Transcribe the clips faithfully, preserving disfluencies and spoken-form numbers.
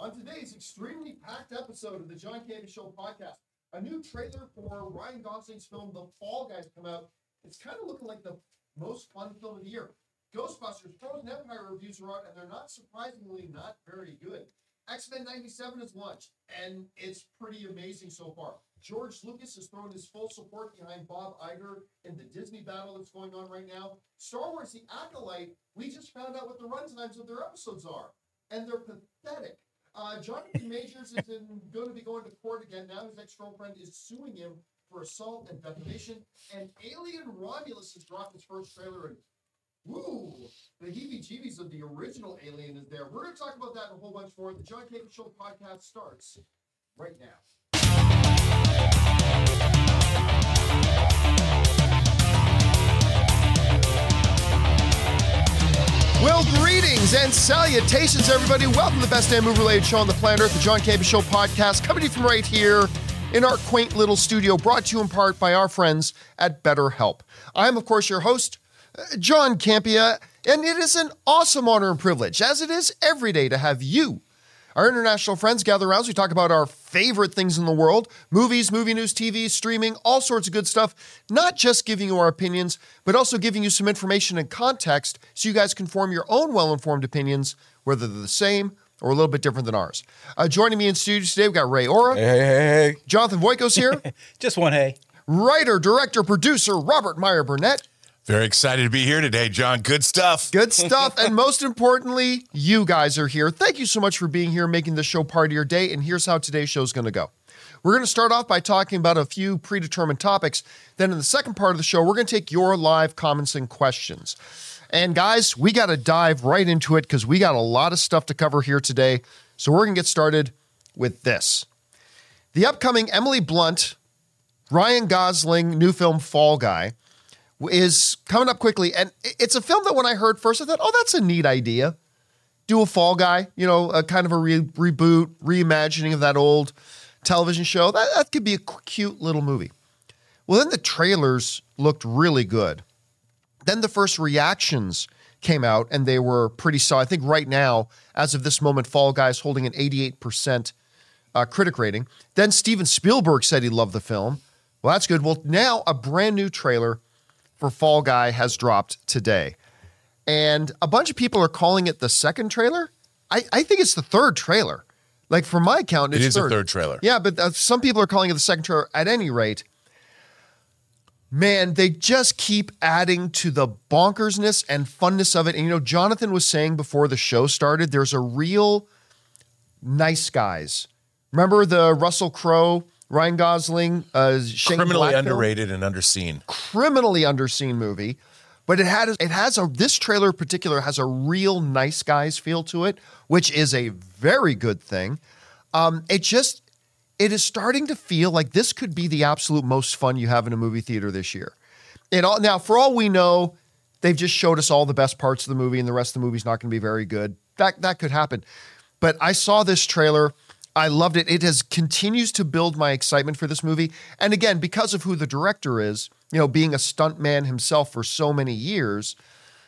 On today's extremely packed episode of the John Campea Show podcast, a new trailer for Ryan Gosling's film, The Fall Guys, come out. It's kind of looking like the most fun film of the year. Ghostbusters, Frozen Empire reviews are out, and they're not surprisingly not very good. X-Men ninety-seven has launched, and it's pretty amazing so far. George Lucas has thrown his full support behind Bob Iger in the Disney battle that's going on right now. Star Wars The Acolyte, we just found out what the runtimes of their episodes are, and they're pathetic. Uh, Jonathan Majors is in, going to be going to court again. Now his ex-girlfriend is suing him for assault and defamation. And Alien Romulus has dropped his first trailer, and woo, the heebie-jeebies of the original Alien is there. We're going to talk about that and a whole bunch more. The John Campea Show podcast starts right now. Well, greetings and salutations, everybody. Welcome to the best damn movie-related show on the planet Earth, the John Campea Show podcast, coming to you from right here in our quaint little studio, brought to you in part by our friends at BetterHelp. I'm, of course, your host, John Campea, and it is an awesome honor and privilege, as it is every day, to have you, our international friends, gather around as we talk about our favorite things in the world, movies, movie news, T V, streaming, all sorts of good stuff, not just giving you our opinions, but also giving you some information and context so you guys can form your own well-informed opinions, whether they're the same or a little bit different than ours. Uh, joining me in studio today, we've got Ray Ora. Hey, hey, hey, hey. Jonathan Voitkos here. Just one hey. Writer, director, producer, Robert Meyer Burnett. Very excited to be here today, John. Good stuff. Good stuff. And most importantly, you guys are here. Thank you so much for being here, making this show part of your day. And here's how today's show is going to go. We're going to start off by talking about a few predetermined topics. Then in the second part of the show, we're going to take your live comments and questions. And guys, we got to dive right into it because we got a lot of stuff to cover here today. So we're going to get started with this. The upcoming Emily Blunt, Ryan Gosling new film Fall Guy is coming up quickly. And it's a film that when I heard first, I thought, oh, that's a neat idea. Do a Fall Guy, you know, a kind of a re- reboot, reimagining of that old television show. That, that could be a cute little movie. Well, then the trailers looked really good. Then the first reactions came out and they were pretty solid. I think right now, as of this moment, Fall Guy is holding an eighty-eight percent uh, critic rating. Then Steven Spielberg said he loved the film. Well, that's good. Well, now a brand new trailer for Fall Guy has dropped today. And a bunch of people are calling it the second trailer. I, I think it's the third trailer. Like, from my count, it's It is third. a third trailer. Yeah, but uh, some people are calling it the second trailer. At any rate, man, they just keep adding to the bonkersness and funness of it. And, you know, Jonathan was saying before the show started, there's a real Nice Guys. Remember the Russell Crowe, Ryan Gosling, uh, Shane Criminally Black underrated film? and underseen. Criminally underseen movie, but it had it has a this trailer in particular has a real Nice Guys feel to it, which is a very good thing. Um, it just it is starting to feel like this could be the absolute most fun you have in a movie theater this year. It all now, for all we know, they've just showed us all the best parts of the movie, and the rest of the movie's not going to be very good. That that could happen, but I saw this trailer. I loved it. It has continues to build my excitement for this movie. And again, because of who the director is, you know, being a stuntman himself for so many years,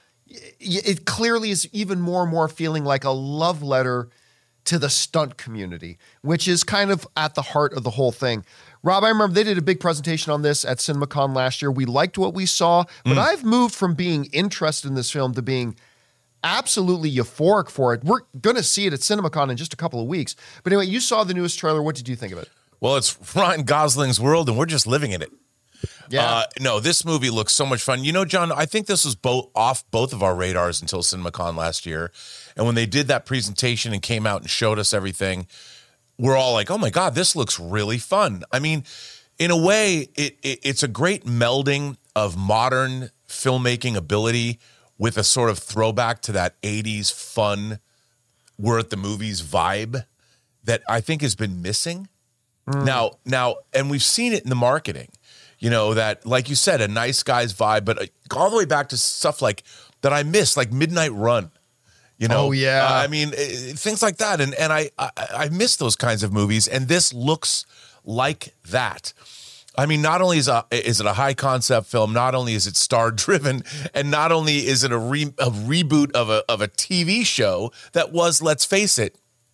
it clearly is even more and more feeling like a love letter to the stunt community, which is kind of at the heart of the whole thing. Rob, I remember they did a big presentation on this at CinemaCon last year. We liked what we saw, but mm. I've moved from being interested in this film to being absolutely euphoric for it. We're going to see it at CinemaCon in just a couple of weeks. But anyway, you saw the newest trailer. What did you think of it? Well, it's Ryan Gosling's world, and we're just living in it. Yeah. Uh, no, this movie looks so much fun. You know, John, I think this was both off both of our radars until CinemaCon last year. And when they did that presentation and came out and showed us everything, we're all like, oh my God, this looks really fun. I mean, in a way, it, it it's a great melding of modern filmmaking ability with a sort of throwback to that eighties fun, we're at the movies vibe that I think has been missing. Mm. Now, now, and we've seen it in the marketing, you know, that, like you said, a Nice Guys vibe, but all the way back to stuff like that I miss, like Midnight Run. You know, oh, yeah. Uh, I mean, it, things like that. And and I, I I miss those kinds of movies. And this looks like that. I mean, not only is, a, is it a high concept film, not only is it star driven, and not only is it a, re, a reboot of a of a T V show that was, let's face it,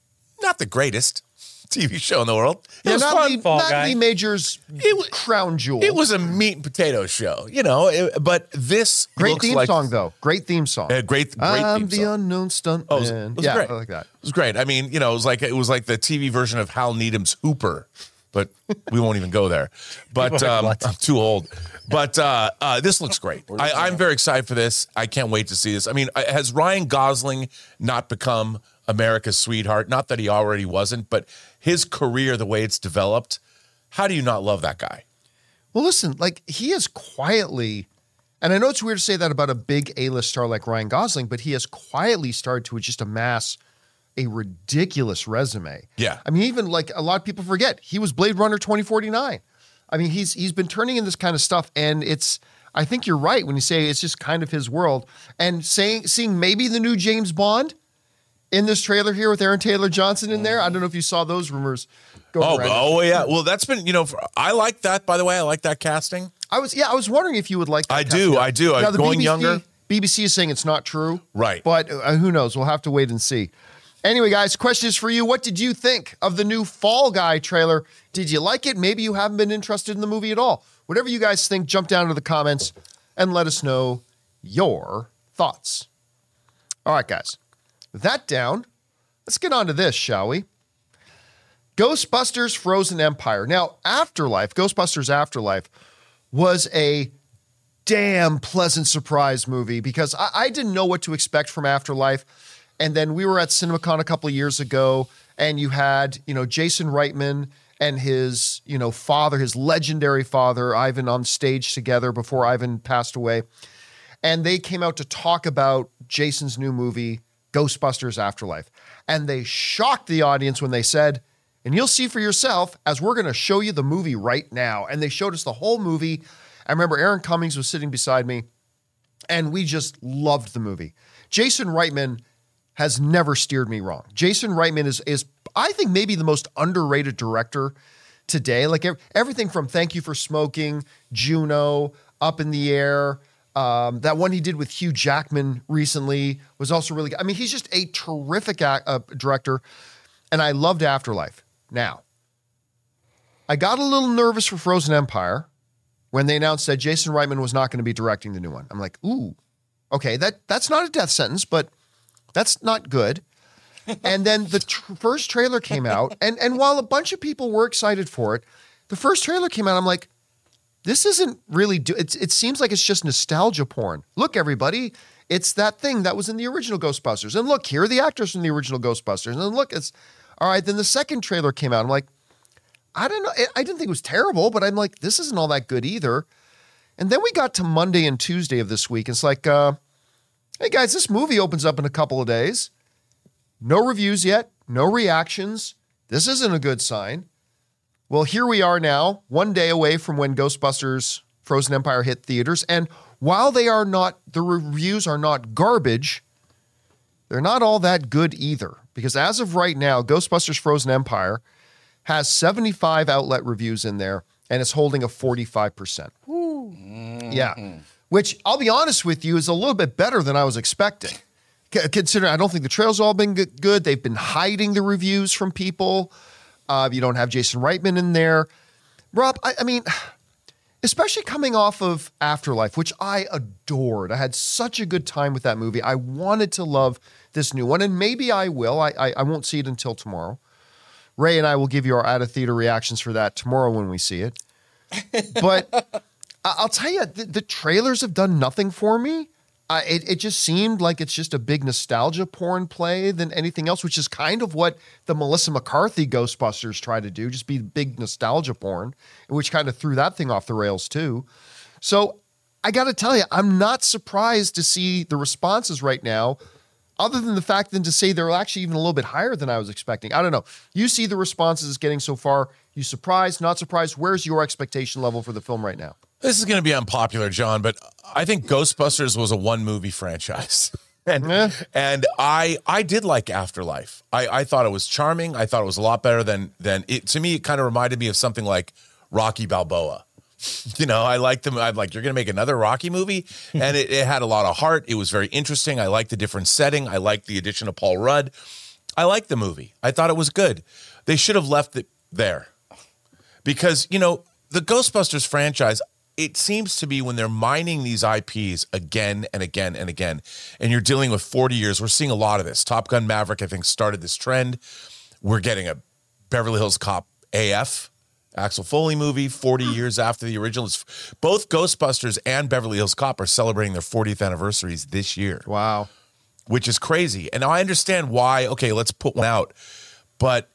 not the greatest T V show in the world. It Yeah, was not fun. Lee, Fall not Guy. Lee Major's It wa- crown jewel. It was a meat and potato show, you know. It, but this great looks theme like, song though. Great theme song. A great, great I'm theme the song. unknown stuntman. Oh, it was, it was yeah, great. I like that. It was great. I mean, you know, it was like it was like the T V version of Hal Needham's Hooper, but we won't even go there. But People are like, um, "What?" I'm too old. But uh, uh, this looks great. I, I'm very excited for this. I can't wait to see this. I mean, I- has Ryan Gosling not become America's sweetheart? Not that he already wasn't, but his career, the way it's developed, how do you not love that guy? Well, listen, like he is quietly, and I know it's weird to say that about a big A-list star like Ryan Gosling, but he has quietly started to just amass a ridiculous resume. Yeah. I mean, even like a lot of people forget, he was Blade Runner twenty forty-nine. I mean, he's he's been turning in this kind of stuff, and it's, I think you're right when you say it's just kind of his world. And saying seeing maybe the new James Bond in this trailer here with Aaron Taylor Johnson in there. I don't know if you saw those rumors go Oh, around. oh yeah. Well, that's been, you know, for, I like that, by the way. I like that casting. I was yeah, I was wondering if you would like that. I casting. do, I do. Now, I'm the going B B C, younger. B B C is saying it's not true. Right. But uh, who knows? We'll have to wait and see. Anyway, guys, question is for you. What did you think of the new Fall Guy trailer? Did you like it? Maybe you haven't been interested in the movie at all. Whatever you guys think, jump down to the comments and let us know your thoughts. All right, guys. With that down, let's get on to this, shall we? Ghostbusters Frozen Empire. Now, Afterlife, Ghostbusters Afterlife, was a damn pleasant surprise movie because I, I didn't know what to expect from Afterlife. And then we were at CinemaCon a couple of years ago, and you had, you know, Jason Reitman and his, you know, father, his legendary father, Ivan, on stage together before Ivan passed away. And they came out to talk about Jason's new movie, Ghostbusters Afterlife. And they shocked the audience when they said, and you'll see for yourself as we're going to show you the movie right now. And they showed us the whole movie. I remember Aaron Cummings was sitting beside me, and we just loved the movie. Jason Reitman has never steered me wrong. Jason Reitman is, is I think, maybe the most underrated director today. Like ev- everything from Thank You for Smoking, Juno, Up in the Air, um, that one he did with Hugh Jackman recently was also really good. I mean, he's just a terrific ac- uh, director, and I loved Afterlife. Now, I got a little nervous for Frozen Empire when they announced that Jason Reitman was not going to be directing the new one. I'm like, ooh, okay, that that's not a death sentence, but that's not good. And then the tr- first trailer came out, and and while a bunch of people were excited for it, the first trailer came out, I'm like, this isn't really, do- it's, it seems like it's just nostalgia porn. Look, everybody, it's that thing that was in the original Ghostbusters. And look, here are the actors from the original Ghostbusters. And then look, it's, all right, then the second trailer came out. I'm like, I don't know, I- I didn't think it was terrible, but I'm like, this isn't all that good either. And then we got to Monday and Tuesday of this week. It's like, uh, hey guys, this movie opens up in a couple of days. No reviews yet, no reactions. This isn't a good sign. Well, here we are now, one day away from when Ghostbusters Frozen Empire hit theaters. And while they are not, the reviews are not garbage, they're not all that good either. Because as of right now, Ghostbusters Frozen Empire has seventy-five outlet reviews in there, and it's holding a forty-five percent. Yeah. Which, I'll be honest with you, is a little bit better than I was expecting. C- Considering I don't think the trail's all been g- good. They've been hiding the reviews from people. Uh, you don't have Jason Reitman in there. Rob, I, I mean, especially coming off of Afterlife, which I adored. I had such a good time with that movie. I wanted to love this new one, and maybe I will. I, I, I won't see it until tomorrow. Ray and I will give you our out-of-theater reactions for that tomorrow when we see it. But I- I'll tell you, the, the trailers have done nothing for me. Uh, it, it just seemed like it's just a big nostalgia porn play than anything else, which is kind of what the Melissa McCarthy Ghostbusters tried to do, just be big nostalgia porn, which kind of threw that thing off the rails too. So I got to tell you, I'm not surprised to see the responses right now, other than the fact than to say they're actually even a little bit higher than I was expecting. I don't know. You see the responses getting so far. You surprised, not surprised? Where's your expectation level for the film right now? This is going to be unpopular, John, but I think Ghostbusters was a one movie franchise. and Eh. and I I did like Afterlife. I, I thought it was charming. I thought it was a lot better than than it. To me, it kind of reminded me of something like Rocky Balboa. You know, I liked them. I'm like, you're going to make another Rocky movie? And it, it had a lot of heart. It was very interesting. I liked the different setting. I liked the addition of Paul Rudd. I liked the movie. I thought it was good. They should have left it there. Because, you know, the Ghostbusters franchise, it seems to be when they're mining these I Ps again and again and again, and you're dealing with forty years, we're seeing a lot of this. Top Gun Maverick, I think, started this trend. We're getting a Beverly Hills Cop A F, Axel Foley movie, forty years after the original. Both Ghostbusters and Beverly Hills Cop are celebrating their fortieth anniversaries this year. Wow. Which is crazy. And now I understand why, okay, let's put one out. But,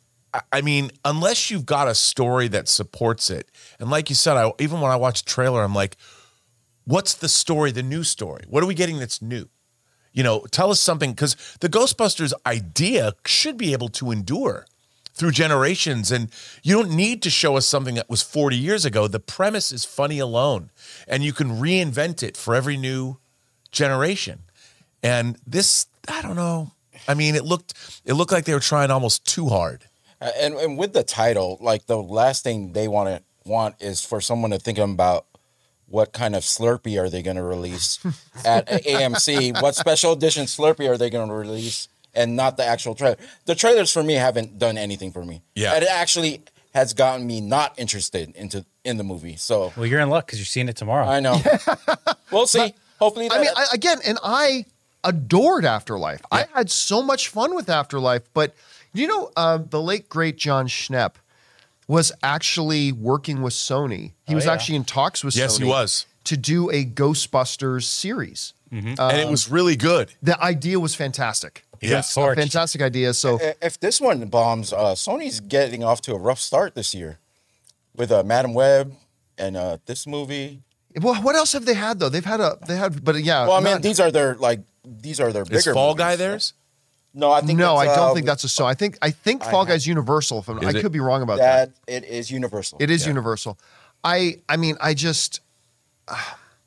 I mean, unless you've got a story that supports it, and like you said, I, even when I watch the trailer, I'm like, what's the story, the new story? What are we getting that's new? You know, tell us something, because the Ghostbusters idea should be able to endure through generations, and you don't need to show us something that was forty years ago. The premise is funny alone, and you can reinvent it for every new generation. And this, I don't know. I mean, it looked it looked like they were trying almost too hard. Uh, and and with the title, like the last thing they want to want is for someone to think about what kind of Slurpee are they going to release at A M C? What special edition Slurpee are they going to release? And not the actual trailer. The trailers for me haven't done anything for me. Yeah, and it actually has gotten me not interested into in the movie. So, well, you're in luck because you're seeing it tomorrow. I know. We'll see. But, Hopefully, that, I mean, I, again, and I adored Afterlife. Yeah. I had so much fun with Afterlife. But you know, uh, the late great John Schnepp was actually working with Sony. He oh, was yeah. actually in talks with yes, Sony. Yes, he was. To do a Ghostbusters series. Mm-hmm. Um, and it was really good. The idea was fantastic. Yes, yeah, fantastic idea. So if this one bombs, uh, Sony's getting off to a rough start this year with uh, Madam Web and uh, this movie. Well, what else have they had though? They've had a they had, but yeah. Well, I mean, not, these are their like these are their bigger. Is Fall movies. Guy theirs? No, I think no, I don't uh, think that's a so. I think I think I Fall Guy's Universal. If I'm, I it? could be wrong about that. That it is Universal. It is yeah. Universal. I I mean, I just. Uh,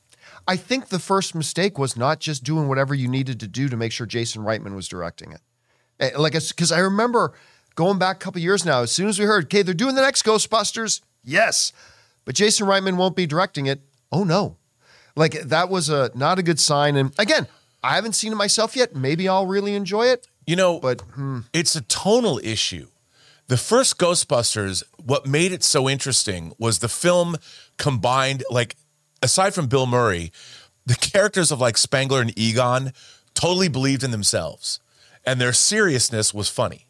I think the first mistake was not just doing whatever you needed to do to make sure Jason Reitman was directing it. Like, because I remember going back a couple years now, as soon as we heard, okay, they're doing the next Ghostbusters, yes, but Jason Reitman won't be directing it. Oh no, like that was a not a good sign. And again, I haven't seen it myself yet. Maybe I'll really enjoy it. You know, but hmm. it's a tonal issue. The first Ghostbusters, what made it so interesting was the film combined, like, aside from Bill Murray, the characters of like Spangler and Egon totally believed in themselves, and their seriousness was funny.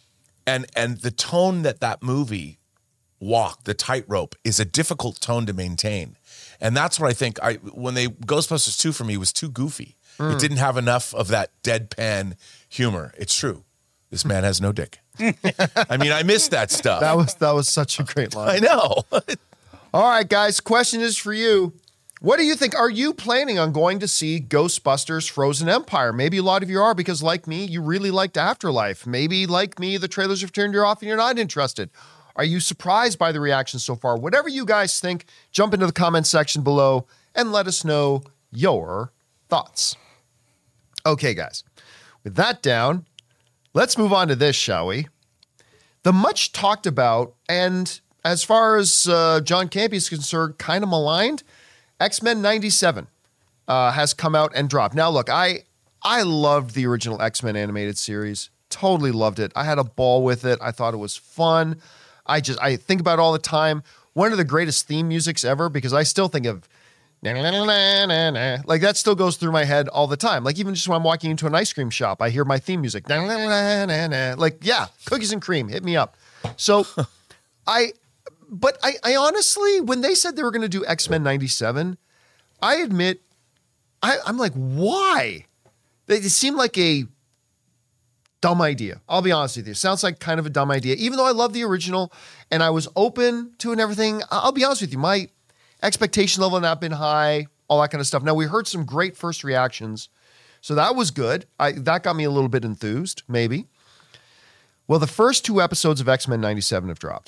And and the tone that that movie walked, the tightrope, is a difficult tone to maintain. And that's what I think. I when they Ghostbusters two for me was too goofy. Mm. It didn't have enough of that deadpan humor. It's true. This man has no dick. I mean, I missed that stuff. That was that was such a great line. I know. All right, guys. Question is for you. What do you think? Are you planning on going to see Ghostbusters Frozen Empire? Maybe a lot of you are, because like me, you really liked Afterlife. Maybe like me, the trailers have turned you off and you're not interested. Are you surprised by the reaction so far? Whatever you guys think, jump into the comment section below and let us know your thoughts. Okay, guys. With that down, let's move on to this, shall we? The much talked about, and as far as uh, John Campea is concerned, kind of maligned, X-Men ninety-seven uh, has come out and dropped. Now, look, I I loved the original X-Men animated series. Totally loved it. I had a ball with it. I thought it was fun. I just I think about it all the time. One of the greatest theme musics ever, because I still think of like that still goes through my head all the time. Like even just when I'm walking into an ice cream shop, I hear my theme music. Like, yeah, cookies and cream, hit me up. So I. But I, I honestly, when they said they were going to do X-Men ninety-seven, I admit, I, I'm like, why? It seemed like a dumb idea. I'll be honest with you. It sounds like kind of a dumb idea. Even though I love the original and I was open to it and everything, I'll be honest with you. My expectation level had not been high, all that kind of stuff. Now, we heard some great first reactions, so that was good. I, that got me a little bit enthused, maybe. Well, the first two episodes of X-Men ninety-seven have dropped.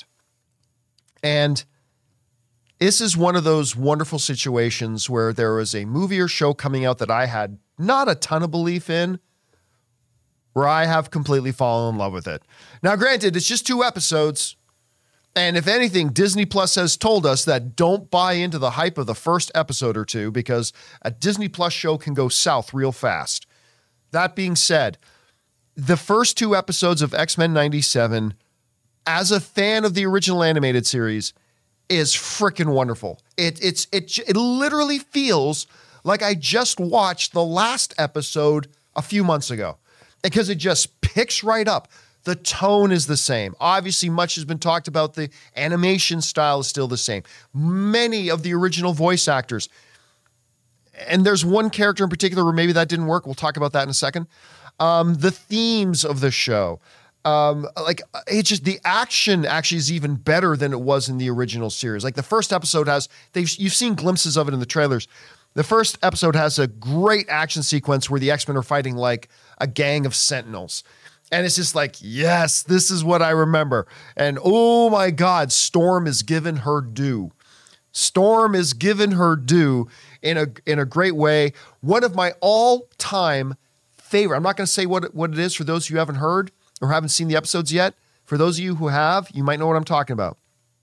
And this is one of those wonderful situations where there was a movie or show coming out that I had not a ton of belief in, where I have completely fallen in love with it. Now, granted, it's just two episodes. And if anything, Disney Plus has told us that don't buy into the hype of the first episode or two, because a Disney Plus show can go south real fast. That being said, the first two episodes of X-Men ninety-seven, as a fan of the original animated series, is freaking wonderful. It it's it it literally feels like I just watched the last episode a few months ago, because it just picks right up. The tone is the same. Obviously, much has been talked about. The animation style is still the same. Many of the original voice actors, and there's one character in particular where maybe that didn't work. We'll talk about that in a second. Um, the themes of the show, um, like it's just the action actually is even better than it was in the original series. Like the first episode has, they've you've seen glimpses of it in the trailers. The first episode has a great action sequence where the X-Men are fighting like a gang of Sentinels. And it's just like, yes, this is what I remember. And oh my God, Storm is given her due. Storm is given her due in a in a great way. One of my all-time favorite. I'm not going to say what, what it is for those of you who haven't heard or haven't seen the episodes yet. For those of you who have, you might know what I'm talking about.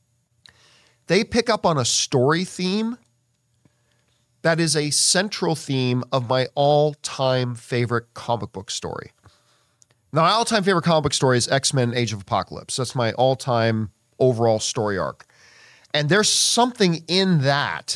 They pick up on a story theme that is a central theme of my all-time favorite comic book story. Now, my all-time favorite comic book story is X-Men Age of Apocalypse. That's my all-time overall story arc. And there's something in that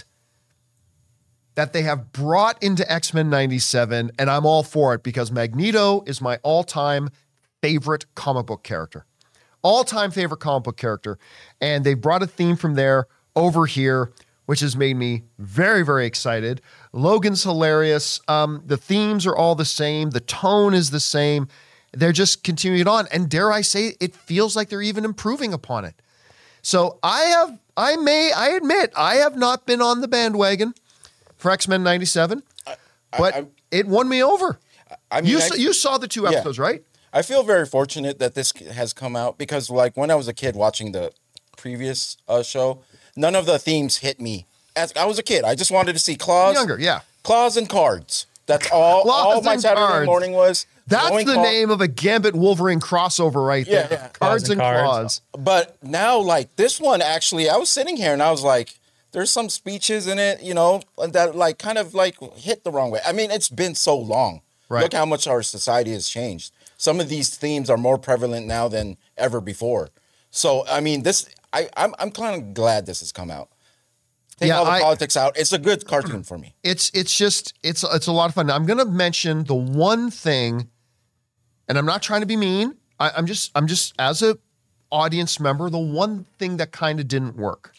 that they have brought into X-Men ninety-seven, and I'm all for it because Magneto is my all-time favorite comic book character. All-time favorite comic book character. And they brought a theme from there over here, which has made me very, very excited. Logan's hilarious. Um, the themes are all the same. The tone is the same. They're just continuing it on. And dare I say, it feels like they're even improving upon it. So I have, I may, I admit, I have not been on the bandwagon for X-Men ninety-seven, I, but I, I, it won me over. I mean, you, I, saw, you saw the two episodes, yeah. right? I feel very fortunate that this has come out because, like, when I was a kid watching the previous uh, show, none of the themes hit me. As I was a kid, I just wanted to see claws, Younger, yeah, claws and cards. That's all. Claws all my and Saturday cards. morning was. That's the claw- name of a Gambit Wolverine crossover right Yeah, there. yeah. Cards and, and claws. But now, like this one, actually, I was sitting here and I was like, "There's some speeches in it, you know, that like kind of like hit the wrong way." I mean, it's been so long. Right. Look how much our society has changed. Some of these themes are more prevalent now than ever before. So, I mean, this I I'm I'm kind of glad this has come out. Take Yeah, all the I- politics out. It's a good cartoon for me. It's it's just it's it's a lot of fun. Now, I'm going to mention the one thing, and I'm not trying to be mean. I, I'm just I'm just as a audience member, the one thing that kind of didn't work.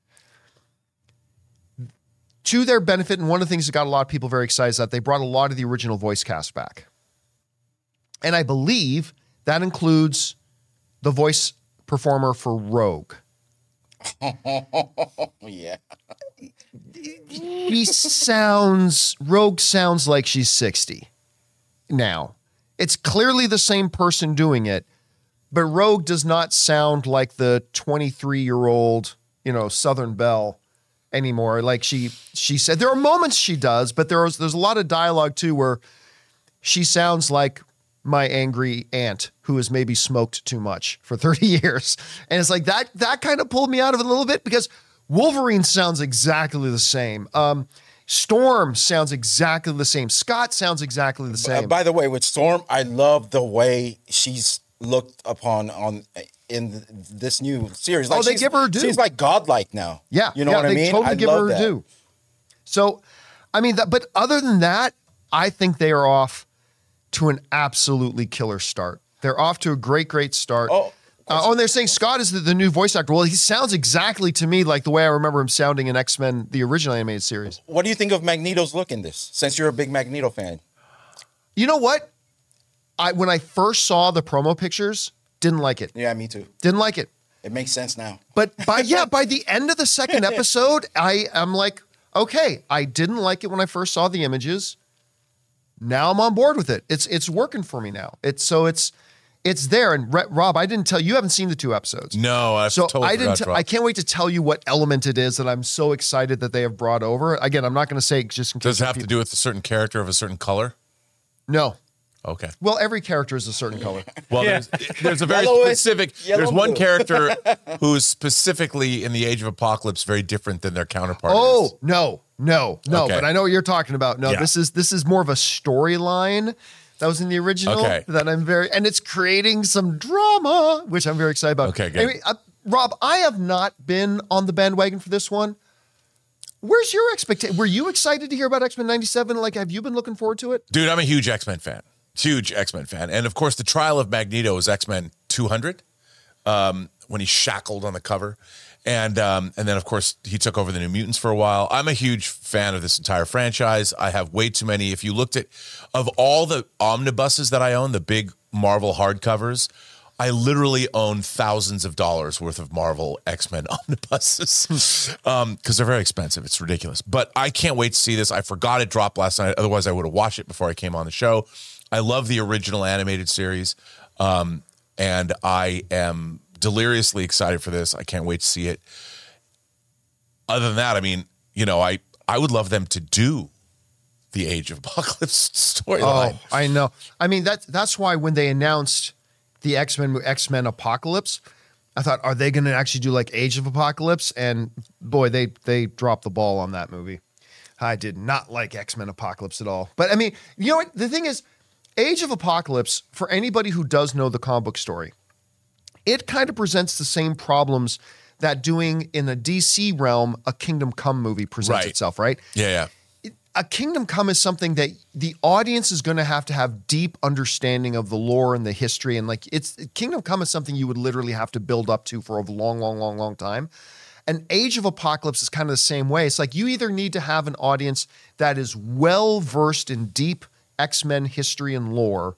To their benefit, and one of the things that got a lot of people very excited is that they brought a lot of the original voice cast back, and I believe that includes the voice performer for Rogue. Yeah. She sounds, Rogue sounds like she's sixty now. It's clearly the same person doing it, but Rogue does not sound like the twenty-three-year-old, you know, Southern Belle anymore. Like she she said, there are moments she does, but there's there's a lot of dialogue too where she sounds like my angry aunt who has maybe smoked too much for thirty years. And it's like that, that kind of pulled me out of it a little bit because Wolverine sounds exactly the same. Um, Storm sounds exactly the same. Scott sounds exactly the Uh, same. by the way, with Storm, I love the way she's looked upon on in this new series. Like Oh, they she's- give her due. She's like godlike now. yeah. you know yeah, what I they mean. totally I give love her that. due. So, I mean, that, but other than that, I think they are off to an absolutely killer start. They're off to a great, great start. Oh, Uh, oh, and they're saying Scott is the, the new voice actor. Well, he sounds exactly to me like the way I remember him sounding in X-Men, the original animated series. What do you think of Magneto's look in this? Since you're a big Magneto fan, You know what? I when I first saw the promo pictures, didn't like it. yeah, me too. Didn't like it. It makes sense now. But by yeah, by the end of the second episode, I am like, okay, I didn't like it when I first saw the images. Now I'm on board with it. It's it's working for me now. It's so it's it's there. And Re- Rob, I didn't tell you, you haven't seen the two episodes. No, I So totally I didn't. forgot T- to I can't wait to tell you what element it is that I'm so excited that they have brought over. Again, I'm not going to say just in case. Does it have to do with a certain character of a certain color? No. Okay. Well, every character is a certain color. Well, Yeah. there's, there's a very Yellow is- specific. yellow There's one blue. character who's specifically in the Age of Apocalypse very different than their counterpart. Oh is. no, no, no! Okay. But I know what you're talking about. No, Yeah. this is this is more of a storyline That was in the original. Okay. That I'm very, and it's creating some drama, which I'm very excited about. Okay, good. Anyway, uh, Rob, I have not been on the bandwagon for this one. Where's your expectation? Were you excited to hear about X-Men ninety-seven? Like, have you been looking forward to it? Dude, I'm a huge X-Men fan. Huge X-Men fan. And of course, the trial of Magneto is X-Men two hundred, um, when he's shackled on the cover. And um, and then, of course, he took over the New Mutants for a while. I'm a huge fan of this entire franchise. I have way too many. If you looked at, of all the omnibuses that I own, the big Marvel hardcovers, I literally own thousands of dollars worth of Marvel X-Men omnibuses um, because they're very expensive. It's ridiculous. But I can't wait to see this. I forgot it dropped last night. Otherwise, I would have watched it before I came on the show. I love the original animated series, um, and I am deliriously excited for this. I can't wait to see it. Other than that, I mean, you know, I, I would love them to do the Age of Apocalypse storyline. Oh, I know. I mean, that, that's why when they announced the X-Men X-Men Apocalypse, I thought, are they going to actually do like Age of Apocalypse? And boy, they they dropped the ball on that movie. I did not like X-Men Apocalypse at all. But I mean, you know what? The thing is, Age of Apocalypse, for anybody who does know the comic book story, it kind of presents the same problems that doing in a D C realm, a Kingdom Come movie presents Right. itself, right? Yeah, yeah. It- a Kingdom Come is something that the audience is going to have to have deep understanding of the lore and the history. And like it's Kingdom Come is something you would literally have to build up to for a long, long, long, long time. And Age of Apocalypse is kind of the same way. It's like you either need to have an audience that is well versed in deep X-Men history and lore,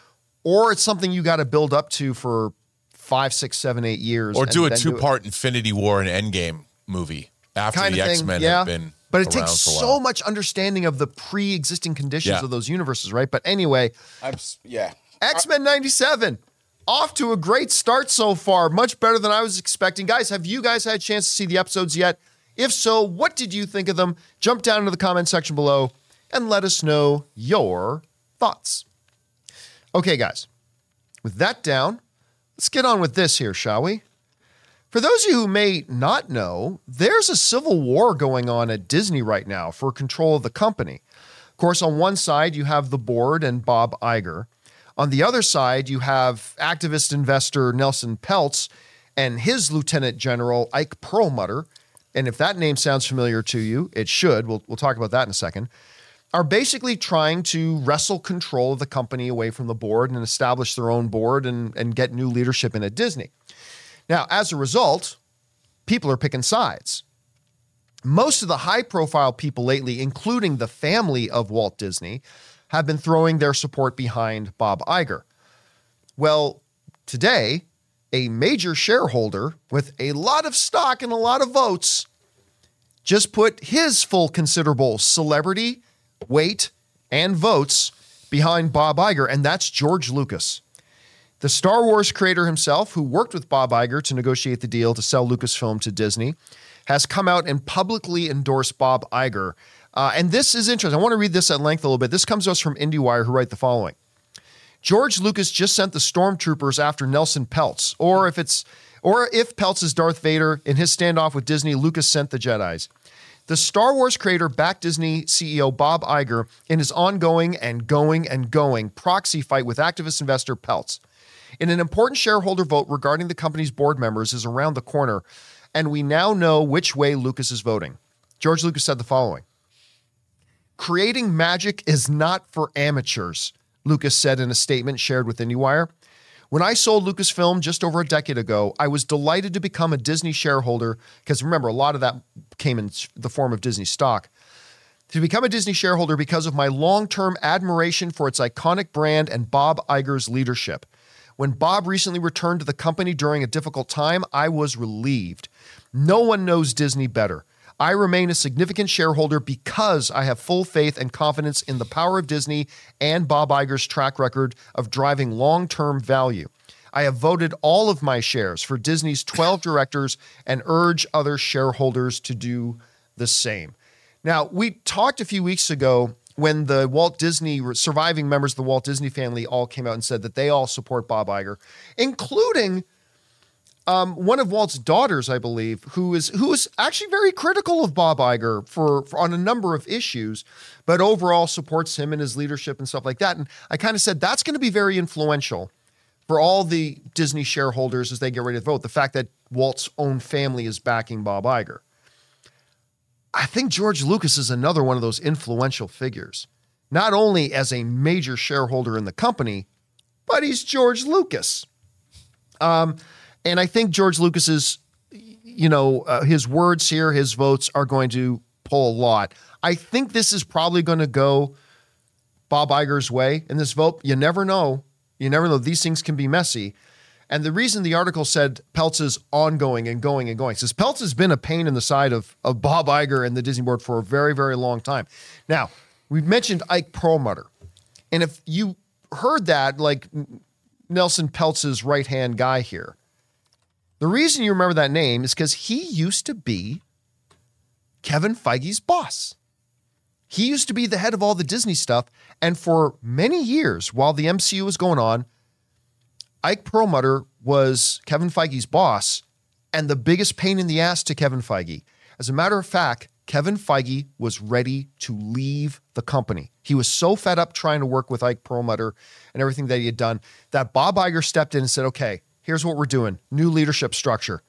or it's something you got to build up to for five, six, seven, eight years. Or and do a then two-part Infinity War and Endgame movie after kind the of thing, X-Men yeah. have been But it around takes for a so while. much understanding of the pre-existing conditions Yeah. of those universes, right? But anyway, I'm s- yeah. X-Men ninety-seven, off to a great start so far. Much better than I was expecting. Guys, have you guys had a chance to see the episodes yet? If so, what did you think of them? Jump down into the comment section below and let us know your thoughts. Okay, guys, with that down, let's get on with this here, shall we? For those of you who may not know, there's a civil war going on at Disney right now for control of the company. Of course, on one side, you have the board and Bob Iger. On the other side, you have activist investor Nelson Peltz and his Lieutenant General Ike Perlmutter. And if that name sounds familiar to you, it should. We'll, we'll talk about that in a second. Are basically trying to wrestle control of the company away from the board and establish their own board and, and get new leadership in at Disney. Now, as a result, people are picking sides. Most of the high-profile people lately, including the family of Walt Disney, have been throwing their support behind Bob Iger. Well, today, a major shareholder with a lot of stock and a lot of votes just put his full considerable celebrity, weight, and votes behind Bob Iger, and that's George Lucas. The Star Wars creator himself, who worked with Bob Iger to negotiate the deal to sell Lucasfilm to Disney, has come out and publicly endorsed Bob Iger. Uh, and this is interesting. I want to read this at length a little bit. This comes to us from IndieWire, who write the following. George Lucas just sent the stormtroopers after Nelson Peltz, or if it's, or if Peltz is Darth Vader, in his standoff with Disney, Lucas sent the Jedis. The Star Wars creator backed Disney C E O Bob Iger in his ongoing and going and going proxy fight with activist investor Peltz. In an important shareholder vote regarding the company's board members is around the corner, and we now know which way Lucas is voting. George Lucas said the following. Creating magic is not for amateurs, Lucas said in a statement shared with IndieWire. When I sold Lucasfilm just over a decade ago, I was delighted to become a Disney shareholder, because remember, a lot of that came in the form of Disney stock. To become a Disney shareholder because of my long-term admiration for its iconic brand and Bob Iger's leadership. When Bob recently returned to the company during a difficult time, I was relieved. No one knows Disney better. I remain a significant shareholder because I have full faith and confidence in the power of Disney and Bob Iger's track record of driving long-term value. I have voted all of my shares for Disney's twelve directors and urge other shareholders to do the same. Now, we talked a few weeks ago when the Walt Disney, surviving members of the Walt Disney family all came out and said that they all support Bob Iger, including Um, one of Walt's daughters, I believe, who is who is actually very critical of Bob Iger for, for on a number of issues, but overall supports him and his leadership and stuff like that. And I kind of said that's going to be very influential for all the Disney shareholders as they get ready to vote. The fact that Walt's own family is backing Bob Iger. I think George Lucas is another one of those influential figures, not only as a major shareholder in the company, but he's George Lucas. Um, and I think George Lucas's, you know, uh, his words here, his votes are going to pull a lot. I think this is probably going to go Bob Iger's way in this vote. You never know. You never know. These things can be messy. And the reason the article said Peltz is ongoing and going and going, says Peltz has been a pain in the side of, of Bob Iger and the Disney board for a very, very long time. Now, we've mentioned Ike Perlmutter. And if you heard that, like Nelson Peltz's right-hand guy here, the reason you remember that name is because he used to be Kevin Feige's boss. He used to be the head of all the Disney stuff. And for many years, while the M C U was going on, Ike Perlmutter was Kevin Feige's boss and the biggest pain in the ass to Kevin Feige. As a matter of fact, Kevin Feige was ready to leave the company. He was so fed up trying to work with Ike Perlmutter and everything that he had done that Bob Iger stepped in and said, okay, here's what we're doing. New leadership structure.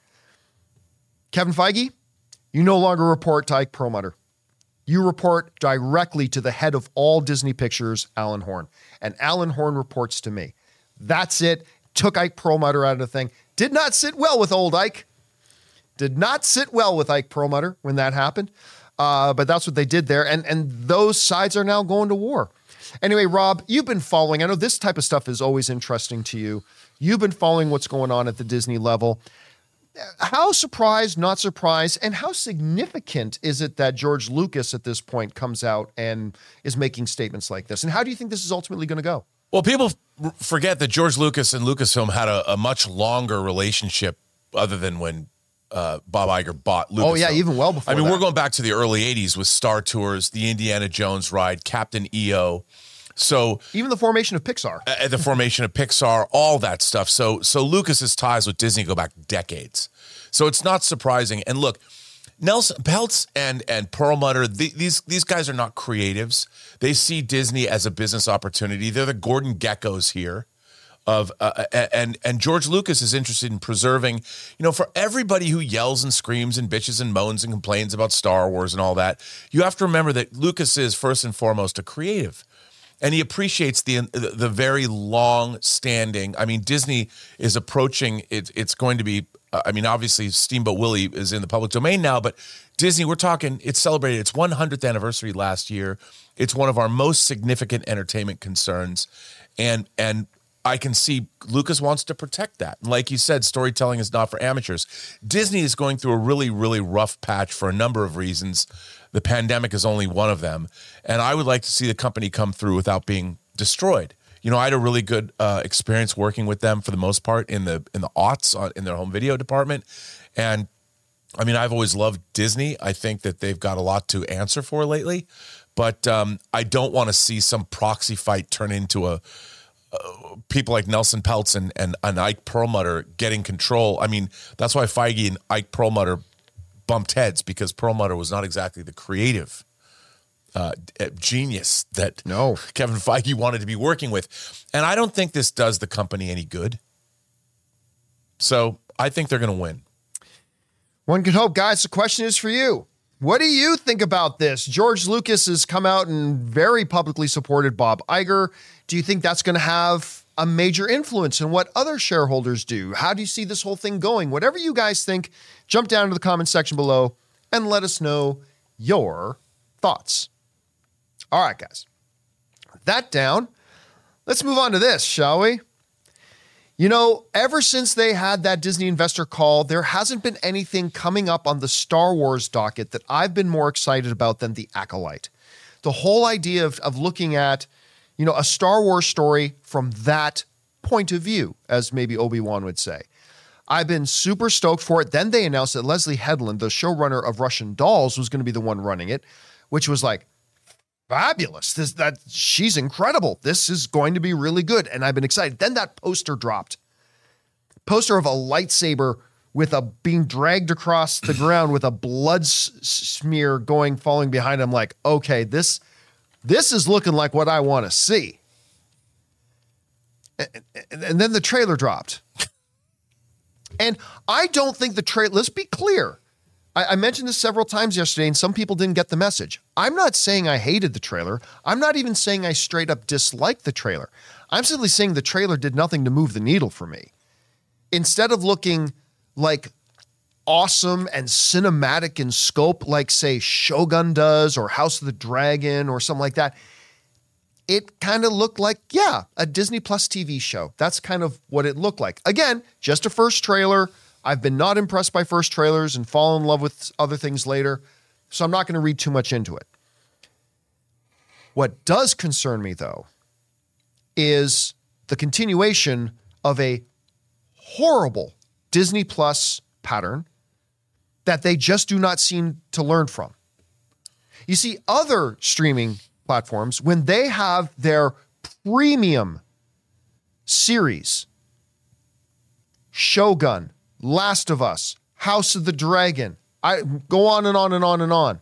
Kevin Feige, you no longer report to Ike Perlmutter. You report directly to the head of all Disney Pictures, Alan Horn. And Alan Horn reports to me. That's it. Took Ike Perlmutter out of the thing. Did not sit well with old Ike. Did not sit well with Ike Perlmutter when that happened. Uh, but that's what they did there. And, and those sides are now going to war. Anyway, Rob, you've been following. I know this type of stuff is always interesting to you. You've been following what's going on at the Disney level. How surprised, not surprised, and how significant is it that George Lucas at this point comes out and is making statements like this? And how do you think this is ultimately going to go? Well, people f- forget that George Lucas and Lucasfilm had a, a much longer relationship other than when uh, Bob Iger bought Lucasfilm. Oh, yeah, even well before I mean, that. we're going back to the early eighties with Star Tours, the Indiana Jones ride, Captain E O. So even the formation of Pixar, uh, the formation of Pixar, all that stuff. So, so Lucas's ties with Disney go back decades. So it's not surprising. And look, Nelson Peltz and and Perlmutter, the, these these guys are not creatives. They see Disney as a business opportunity. They're the Gordon Geckos here. Of uh, and and George Lucas is interested in preserving, you know, for everybody who yells and screams and bitches and moans and complains about Star Wars and all that, you have to remember that Lucas is first and foremost a creative. And he appreciates the the very long-standing. I mean, Disney is approaching. It, it's going to be. Uh, I mean, obviously, Steamboat Willie is in the public domain now, but Disney, we're talking. It's celebrated its one hundredth anniversary last year. It's one of our most significant entertainment concerns, and and I can see Lucas wants to protect that. And like you said, storytelling is not for amateurs. Disney is going through a really, really rough patch for a number of reasons. The pandemic is only one of them. And I would like to see the company come through without being destroyed. You know, I had a really good uh, experience working with them for the most part in the in the aughts on, in their home video department. And I mean, I've always loved Disney. I think that they've got a lot to answer for lately. But um, I don't want to see some proxy fight turn into a uh, people like Nelson Peltz and, and, and Ike Perlmutter getting control. I mean, that's why Feige and Ike Perlmutter bumped heads, because Perlmutter was not exactly the creative uh, genius that no. Kevin Feige wanted to be working with. And I don't think this does the company any good. So I think they're going to win. One could hope. Guys, the question is for you. What do you think about this? George Lucas has come out and very publicly supported Bob Iger. Do you think that's going to have a major influence in what other shareholders do? How do you see this whole thing going? Whatever you guys think, jump down to the comment section below and let us know your thoughts. All right, guys. That down. Let's move on to this, shall we? You know, ever since they had that Disney investor call, there hasn't been anything coming up on the Star Wars docket that I've been more excited about than The Acolyte. The whole idea of, of looking at, you know, a Star Wars story from that point of view, as maybe Obi-Wan would say. I've been super stoked for it. Then they announced that Leslie Headland, the showrunner of Russian Dolls, was going to be the one running it, which was like, fabulous. This, that, she's incredible. This is going to be really good. And I've been excited. Then that poster dropped. Poster of a lightsaber with a being dragged across the ground with a blood s- smear going, falling behind him. Like, okay, this, this is looking like what I want to see. And, and, and then the trailer dropped. And I don't think the trailer, let's be clear. I, I mentioned this several times yesterday and some people didn't get the message. I'm not saying I hated the trailer. I'm not even saying I straight up disliked the trailer. I'm simply saying the trailer did nothing to move the needle for me. Instead of looking like awesome and cinematic in scope, like say Shogun does or House of the Dragon or something like that, it kind of looked like, yeah, a Disney Plus T V show. That's kind of what it looked like. Again, just a first trailer. I've been not impressed by first trailers and fall in love with other things later, so I'm not going to read too much into it. What does concern me, though, is the continuation of a horrible Disney Plus pattern that they just do not seem to learn from. You see, other streaming platforms, when they have their premium series, Shogun, Last of Us, House of the Dragon, I go on and on and on and on.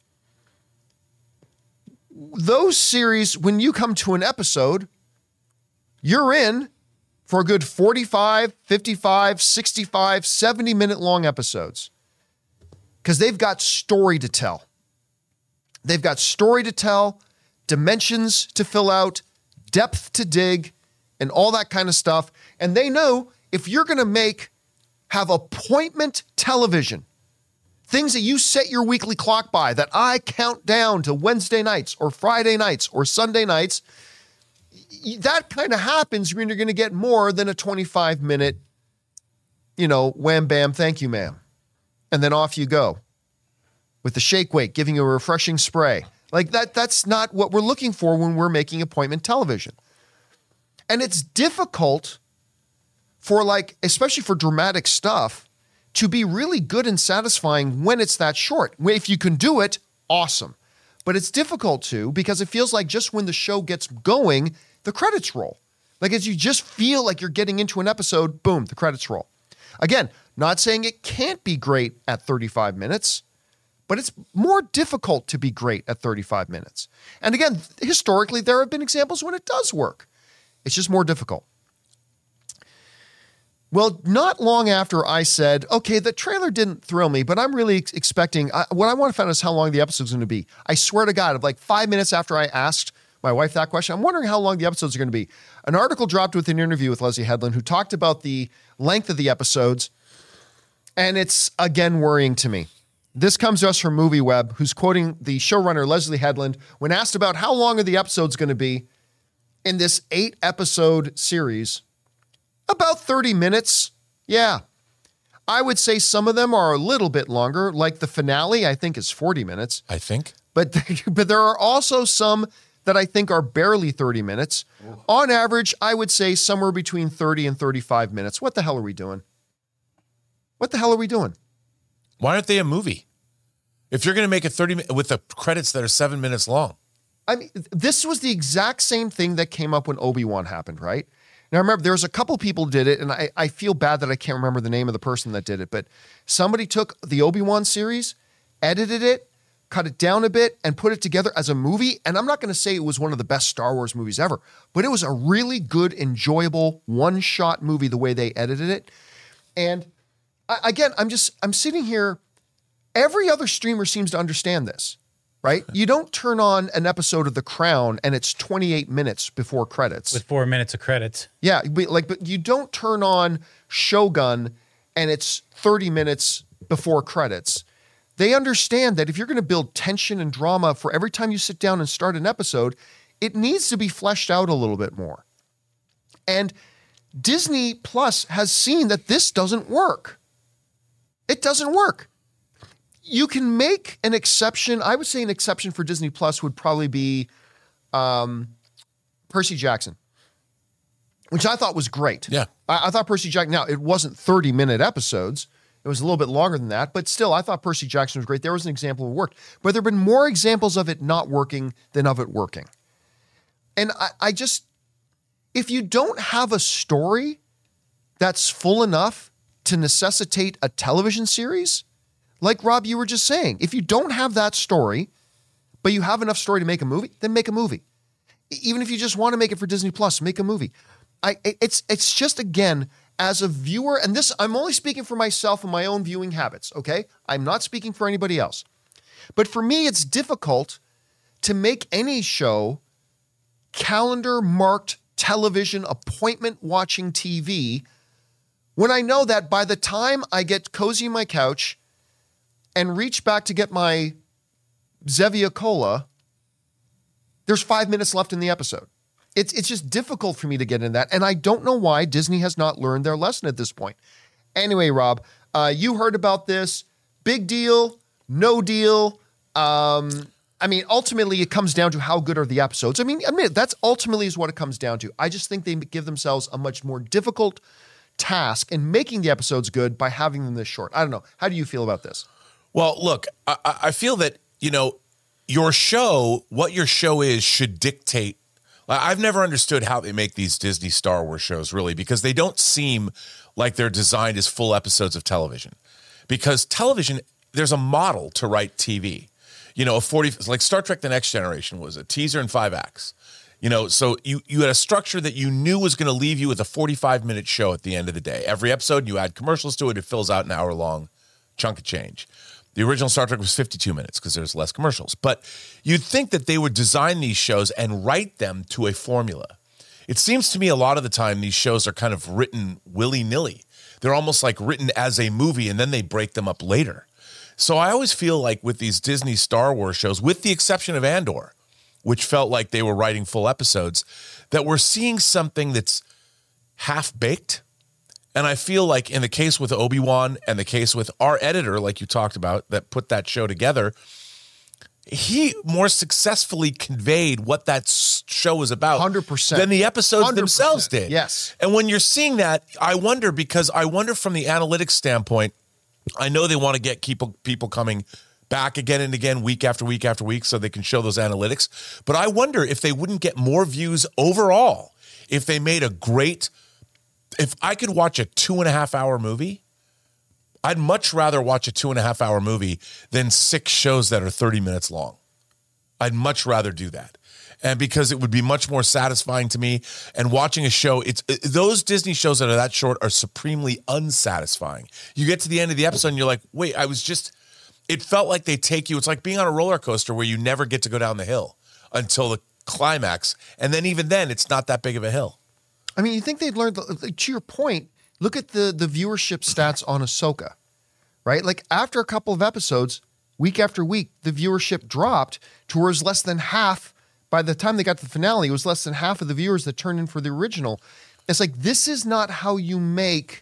Those series, when you come to an episode, you're in for a good forty-five, fifty-five, sixty-five, seventy minute long episodes because they've got story to tell. They've got story to tell, dimensions to fill out, depth to dig, and all that kind of stuff. And they know if you're going to make, have appointment television, things that you set your weekly clock by, that I count down to Wednesday nights or Friday nights or Sunday nights, that kind of happens when you're going to get more than a twenty-five minute, you know, wham, bam, thank you, ma'am. And then off you go with the shake weight, giving you a refreshing spray. Like that, that's not what we're looking for when we're making appointment television. And it's difficult for like, especially for dramatic stuff, to be really good and satisfying when it's that short. If you can do it, awesome. But it's difficult to, because it feels like just when the show gets going, the credits roll. Like as you just feel like you're getting into an episode, boom, the credits roll. Again, not saying it can't be great at thirty-five minutes, but it's more difficult to be great at thirty-five minutes. And again, historically, there have been examples when it does work. It's just more difficult. Well, not long after I said, okay, the trailer didn't thrill me, but I'm really ex- expecting, I, what I want to find out is how long the episode's going to be. I swear to God, like five minutes after I asked my wife that question, I'm wondering how long the episodes are going to be. An article dropped with an interview with Leslie Headland who talked about the length of the episodes, and it's, again, worrying to me. This comes to us from MovieWeb, who's quoting the showrunner Leslie Headland when asked about how long are the episodes going to be in this eight-episode series. About thirty minutes. Yeah. I would say some of them are a little bit longer, like the finale, I think is forty minutes. I think. But, but there are also some that I think are barely thirty minutes. Ooh. On average, I would say somewhere between thirty and thirty-five minutes. What the hell are we doing? What the hell are we doing? Why aren't they a movie? If you're going to make it thirty with the credits that are seven minutes long. I mean, this was the exact same thing that came up when Obi-Wan happened, right? Now, remember, there was a couple people did it, and I, I feel bad that I can't remember the name of the person that did it, but somebody took the Obi-Wan series, edited it, cut it down a bit, and put it together as a movie. And I'm not going to say it was one of the best Star Wars movies ever, but it was a really good, enjoyable, one-shot movie the way they edited it. And I, again, I'm just, I'm sitting here, every other streamer seems to understand this. Right? You don't turn on an episode of The Crown and it's twenty-eight minutes before credits. With four minutes of credits. Yeah, but like, but you don't turn on Shogun and it's thirty minutes before credits. They understand that if you're going to build tension and drama for every time you sit down and start an episode, it needs to be fleshed out a little bit more. And Disney Plus has seen that this doesn't work. It doesn't work. You can make an exception. I would say an exception for Disney Plus would probably be um, Percy Jackson, which I thought was great. Yeah. I, I thought Percy Jackson, now it wasn't thirty minute episodes. It was a little bit longer than that, but still I thought Percy Jackson was great. There was an example of it worked, but there have been more examples of it not working than of it working. And I, I just, if you don't have a story that's full enough to necessitate a television series? Like, Rob, you were just saying, if you don't have that story, but you have enough story to make a movie, then make a movie. Even if you just want to make it for Disney Plus, make a movie. I, it's, it's just, again, as a viewer, and this, I'm only speaking for myself and my own viewing habits, okay? I'm not speaking for anybody else. But for me, it's difficult to make any show calendar-marked television, appointment-watching T V, when I know that by the time I get cozy in my couch and reach back to get my Zevia Cola, there's five minutes left in the episode. It's it's just difficult for me to get in that, and I don't know why Disney has not learned their lesson at this point. Anyway, Rob, uh, you heard about this. Big deal, no deal. Um, I mean, ultimately, it comes down to how good are the episodes. I mean, admit that's ultimately is what it comes down to. I just think they give themselves a much more difficult task in making the episodes good by having them this short. I don't know. How do you feel about this? Well, look, I, I feel that, you know, your show, what your show is, should dictate. I've never understood how they make these Disney Star Wars shows, really, because they don't seem like they're designed as full episodes of television. Because television, there's a model to write T V. You know, a forty, like Star Trek The Next Generation was a teaser and five acts. You know, so you, you had a structure that you knew was going to leave you with a forty-five minute show at the end of the day. Every episode, you add commercials to it, it fills out an hour long chunk of change. The original Star Trek was fifty-two minutes because there's less commercials. But you'd think that they would design these shows and write them to a formula. It seems to me a lot of the time these shows are kind of written willy-nilly. They're almost like written as a movie and then they break them up later. So I always feel like with these Disney Star Wars shows, with the exception of Andor, which felt like they were writing full episodes, that we're seeing something that's half-baked. And I feel like in the case with Obi-Wan and the case with our editor, like you talked about, that put that show together, he more successfully conveyed what that show was about one hundred percent than the episodes one hundred percent themselves did. Yes. And when you're seeing that, I wonder, because I wonder from the analytics standpoint, I know they want to get people, people coming back again and again, week after week after week, so they can show those analytics. But I wonder if they wouldn't get more views overall if they made a great... If I could watch a two and a half hour movie, I'd much rather watch a two and a half hour movie than six shows that are thirty minutes long. I'd much rather do that. And because it would be much more satisfying to me. And watching a show, it's it, those Disney shows that are that short are supremely unsatisfying. You get to the end of the episode and you're like, wait, I was just, it felt like they take you, it's like being on a roller coaster where you never get to go down the hill until the climax. And then even then, it's not that big of a hill. I mean, you think they'd learned, to your point, look at the, the viewership stats on Ahsoka, right? Like after a couple of episodes, week after week, the viewership dropped to where it was less than half. By the time they got to the finale, it was less than half of the viewers that turned in for the original. It's like, this is not how you make...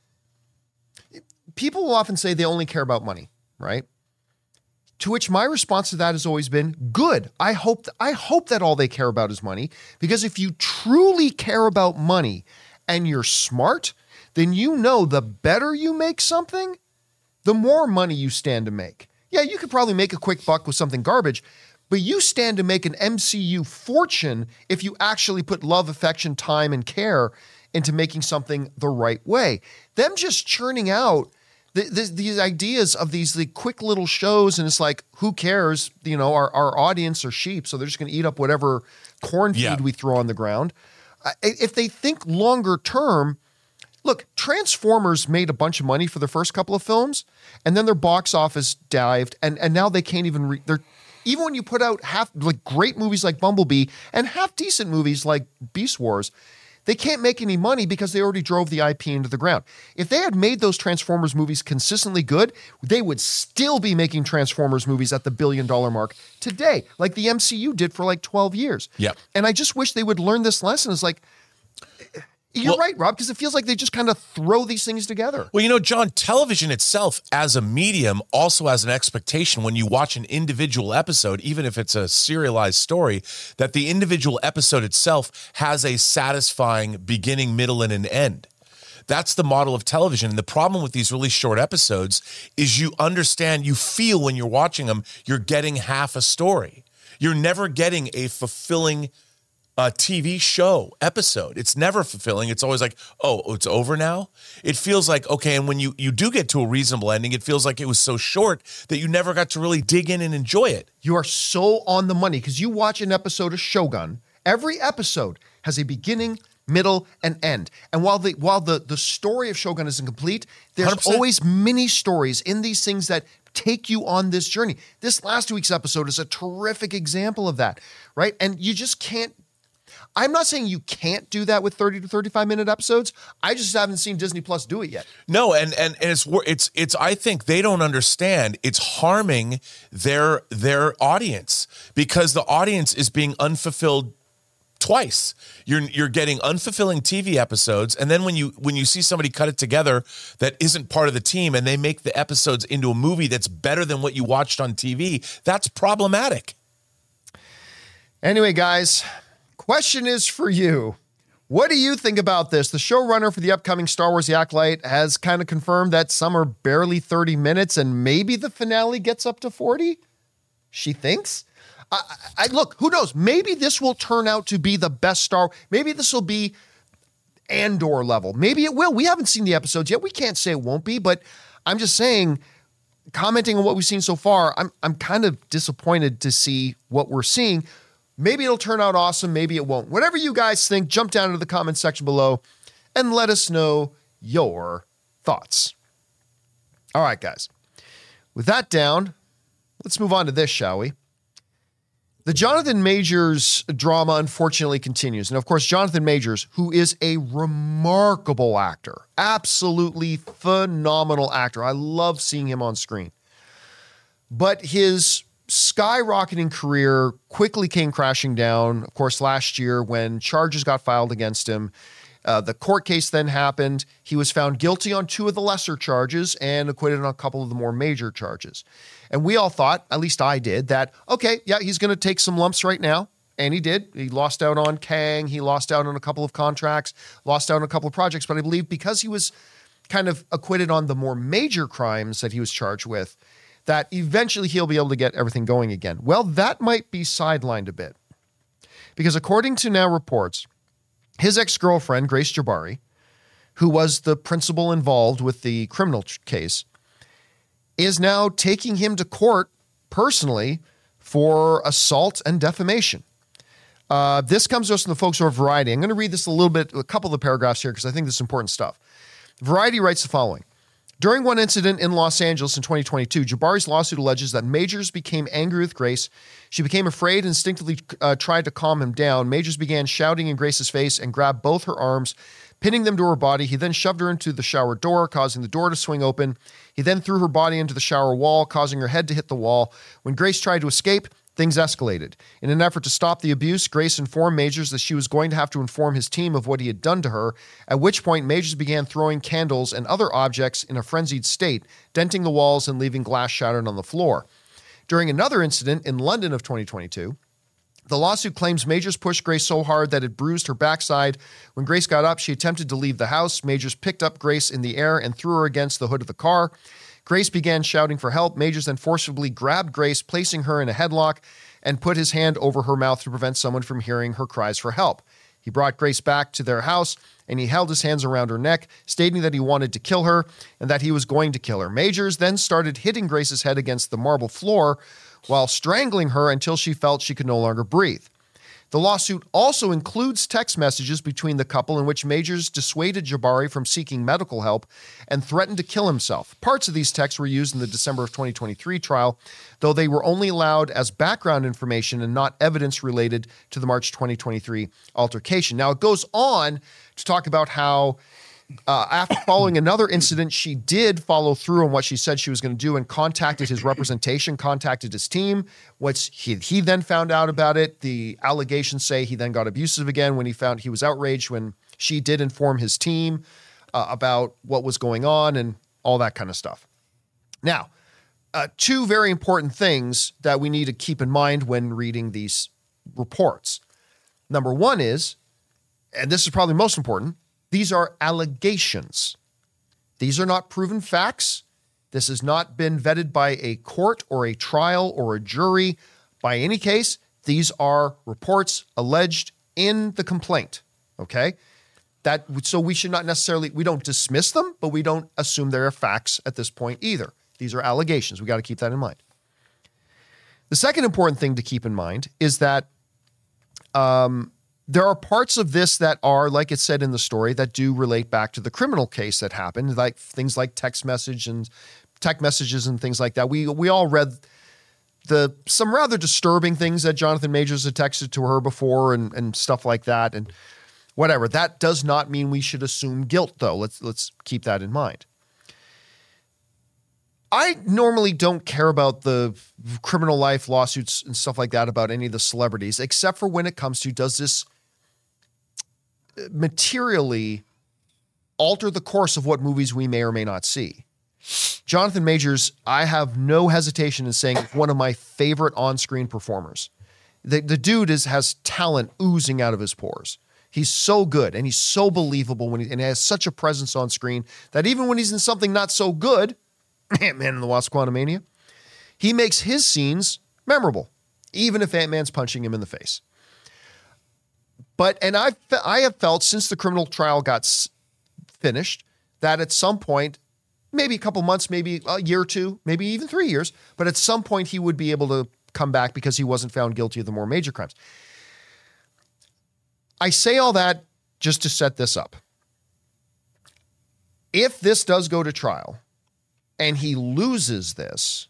People will often say they only care about money, right? To which my response to that has always been, good. I hope, th- I hope that all they care about is money, because if you truly care about money and you're smart, then you know the better you make something, the more money you stand to make. Yeah, you could probably make a quick buck with something garbage, but you stand to make an M C U fortune if you actually put love, affection, time, and care into making something the right way. Them just churning out The, the, these ideas of these the quick little shows, and it's like, who cares? You know, our, our audience are sheep, so they're just going to eat up whatever corn feed Yeah. we throw on the ground. Uh, if they think longer term, look, Transformers made a bunch of money for the first couple of films, and then their box office dived, and, and now they can't even, re- they're, even when you put out half, like great movies like Bumblebee and half decent movies like Beast Wars, they can't make any money because they already drove the I P into the ground. If they had made those Transformers movies consistently good, they would still be making Transformers movies at the billion dollar mark today, like the M C U did for like twelve years. Yep. And I just wish they would learn this lesson. It's like, you're Well- right, Rob, because it feels like they just kind of throw these things together. Well, you know, John, television itself as a medium also has an expectation when you watch an individual episode, even if it's a serialized story, that the individual episode itself has a satisfying beginning, middle, and an end. That's the model of television. And the problem with these really short episodes is you understand, you feel when you're watching them, you're getting half a story. You're never getting a fulfilling a T V show episode. It's never fulfilling. It's always like, oh, it's over now. It feels like, okay. And when you, you do get to a reasonable ending, it feels like it was so short that you never got to really dig in and enjoy it. You are so on the money because you watch an episode of Shogun. Every episode has a beginning, middle, and end. And while the while the, the story of Shogun isn't complete, there's one hundred percent. always mini stories in these things that take you on this journey. This last week's episode is a terrific example of that, right? And you just can't, I'm not saying you can't do that with thirty to thirty-five minute episodes. I just haven't seen Disney Plus do it yet. No, and and and it's it's it's. I think they don't understand. It's harming their their audience because the audience is being unfulfilled twice. You're you're getting unfulfilling T V episodes, and then when you when you see somebody cut it together that isn't part of the team, and they make the episodes into a movie that's better than what you watched on T V, that's problematic. Anyway, guys. Question is for you. What do you think about this? The showrunner for the upcoming Star Wars The Acolyte has kind of confirmed that some are barely thirty minutes and maybe the finale gets up to forty. She thinks. I, I look, who knows? Maybe this will turn out to be the best Star. Maybe this will be Andor level. Maybe it will. We haven't seen the episodes yet. We can't say it won't be, but I'm just saying, commenting on what we've seen so far, I'm I'm kind of disappointed to see what we're seeing. Maybe it'll turn out awesome. Maybe it won't. Whatever you guys think, jump down into the comment section below and let us know your thoughts. All right, guys. With that down, let's move on to this, shall we? The Jonathan Majors drama unfortunately continues. And of course, Jonathan Majors, who is a remarkable actor, absolutely phenomenal actor. I love seeing him on screen. But his skyrocketing career quickly came crashing down, of course, last year when charges got filed against him. Uh, the court case then happened. He was found guilty on two of the lesser charges and acquitted on a couple of the more major charges. And we all thought, at least I did, that, okay, yeah, he's going to take some lumps right now. And he did. He lost out on Kang. He lost out on a couple of contracts, lost out on a couple of projects. But I believe because he was kind of acquitted on the more major crimes that he was charged with, that eventually he'll be able to get everything going again. Well, that might be sidelined a bit. Because according to now reports, his ex-girlfriend, Grace Jabari, who was the principal involved with the criminal case, is now taking him to court personally for assault and defamation. Uh, this comes to us from the folks over Variety. I'm going to read this a little bit, a couple of the paragraphs here, because I think this is important stuff. Variety writes the following. During one incident in Los Angeles in twenty twenty-two, Jabari's lawsuit alleges that Majors became angry with Grace. She became afraid and instinctively uh, tried to calm him down. Majors began shouting in Grace's face and grabbed both her arms, pinning them to her body. He then shoved her into the shower door, causing the door to swing open. He then threw her body into the shower wall, causing her head to hit the wall. When Grace tried to escape, things escalated. In an effort to stop the abuse, Grace informed Majors that she was going to have to inform his team of what he had done to her, at which point Majors began throwing candles and other objects in a frenzied state, denting the walls and leaving glass shattered on the floor. During another incident in London of twenty twenty-two, the lawsuit claims Majors pushed Grace so hard that it bruised her backside. When Grace got up, she attempted to leave the house. Majors picked up Grace in the air and threw her against the hood of the car. Grace began shouting for help. Majors then forcibly grabbed Grace, placing her in a headlock, and put his hand over her mouth to prevent someone from hearing her cries for help. He brought Grace back to their house, and he held his hands around her neck, stating that he wanted to kill her and that he was going to kill her. Majors then started hitting Grace's head against the marble floor while strangling her until she felt she could no longer breathe. The lawsuit also includes text messages between the couple in which Majors dissuaded Jabari from seeking medical help and threatened to kill himself. Parts of these texts were used in the December of twenty twenty-three trial, though they were only allowed as background information and not evidence related to the March twenty twenty-three altercation. Now, it goes on to talk about how Uh, after following another incident, she did follow through on what she said she was going to do and contacted his representation, contacted his team. What's he, he then found out about it. The allegations say he then got abusive again when he found he was outraged when she did inform his team uh, about what was going on and all that kind of stuff. Now, uh, two very important things that we need to keep in mind when reading these reports. Number one is, and this is probably most important, these are allegations. These are not proven facts. This has not been vetted by a court or a trial or a jury. By any case, these are reports, alleged in the complaint, okay? That so we should not necessarily, we don't dismiss them, but we don't assume there are facts at this point either. These are allegations. We got to keep that in mind. The second important thing to keep in mind is that um, there are parts of this that are, like it said in the story, that do relate back to the criminal case that happened, like things like text message and text messages and things like that. We we all read the some rather disturbing things that Jonathan Majors had texted to her before and, and stuff like that, and whatever. That does not mean we should assume guilt, though. Let's let's keep that in mind. I normally don't care about the criminal life lawsuits and stuff like that about any of the celebrities, except for when it comes to, does this materially alter the course of what movies we may or may not see? Jonathan Majors, I have no hesitation in saying, one of my favorite on-screen performers. The, the dude is has talent oozing out of his pores. He's so good and he's so believable when he and has such a presence on screen that even when he's in something not so good, Ant-Man and the Wasp: Quantumania, he makes his scenes memorable, even if Ant-Man's punching him in the face. But, and I I have felt since the criminal trial got s- finished that at some point, maybe a couple months, maybe a year or two, maybe even three years, but at some point he would be able to come back because he wasn't found guilty of the more major crimes. I say all that just to set this up. If this does go to trial and he loses this,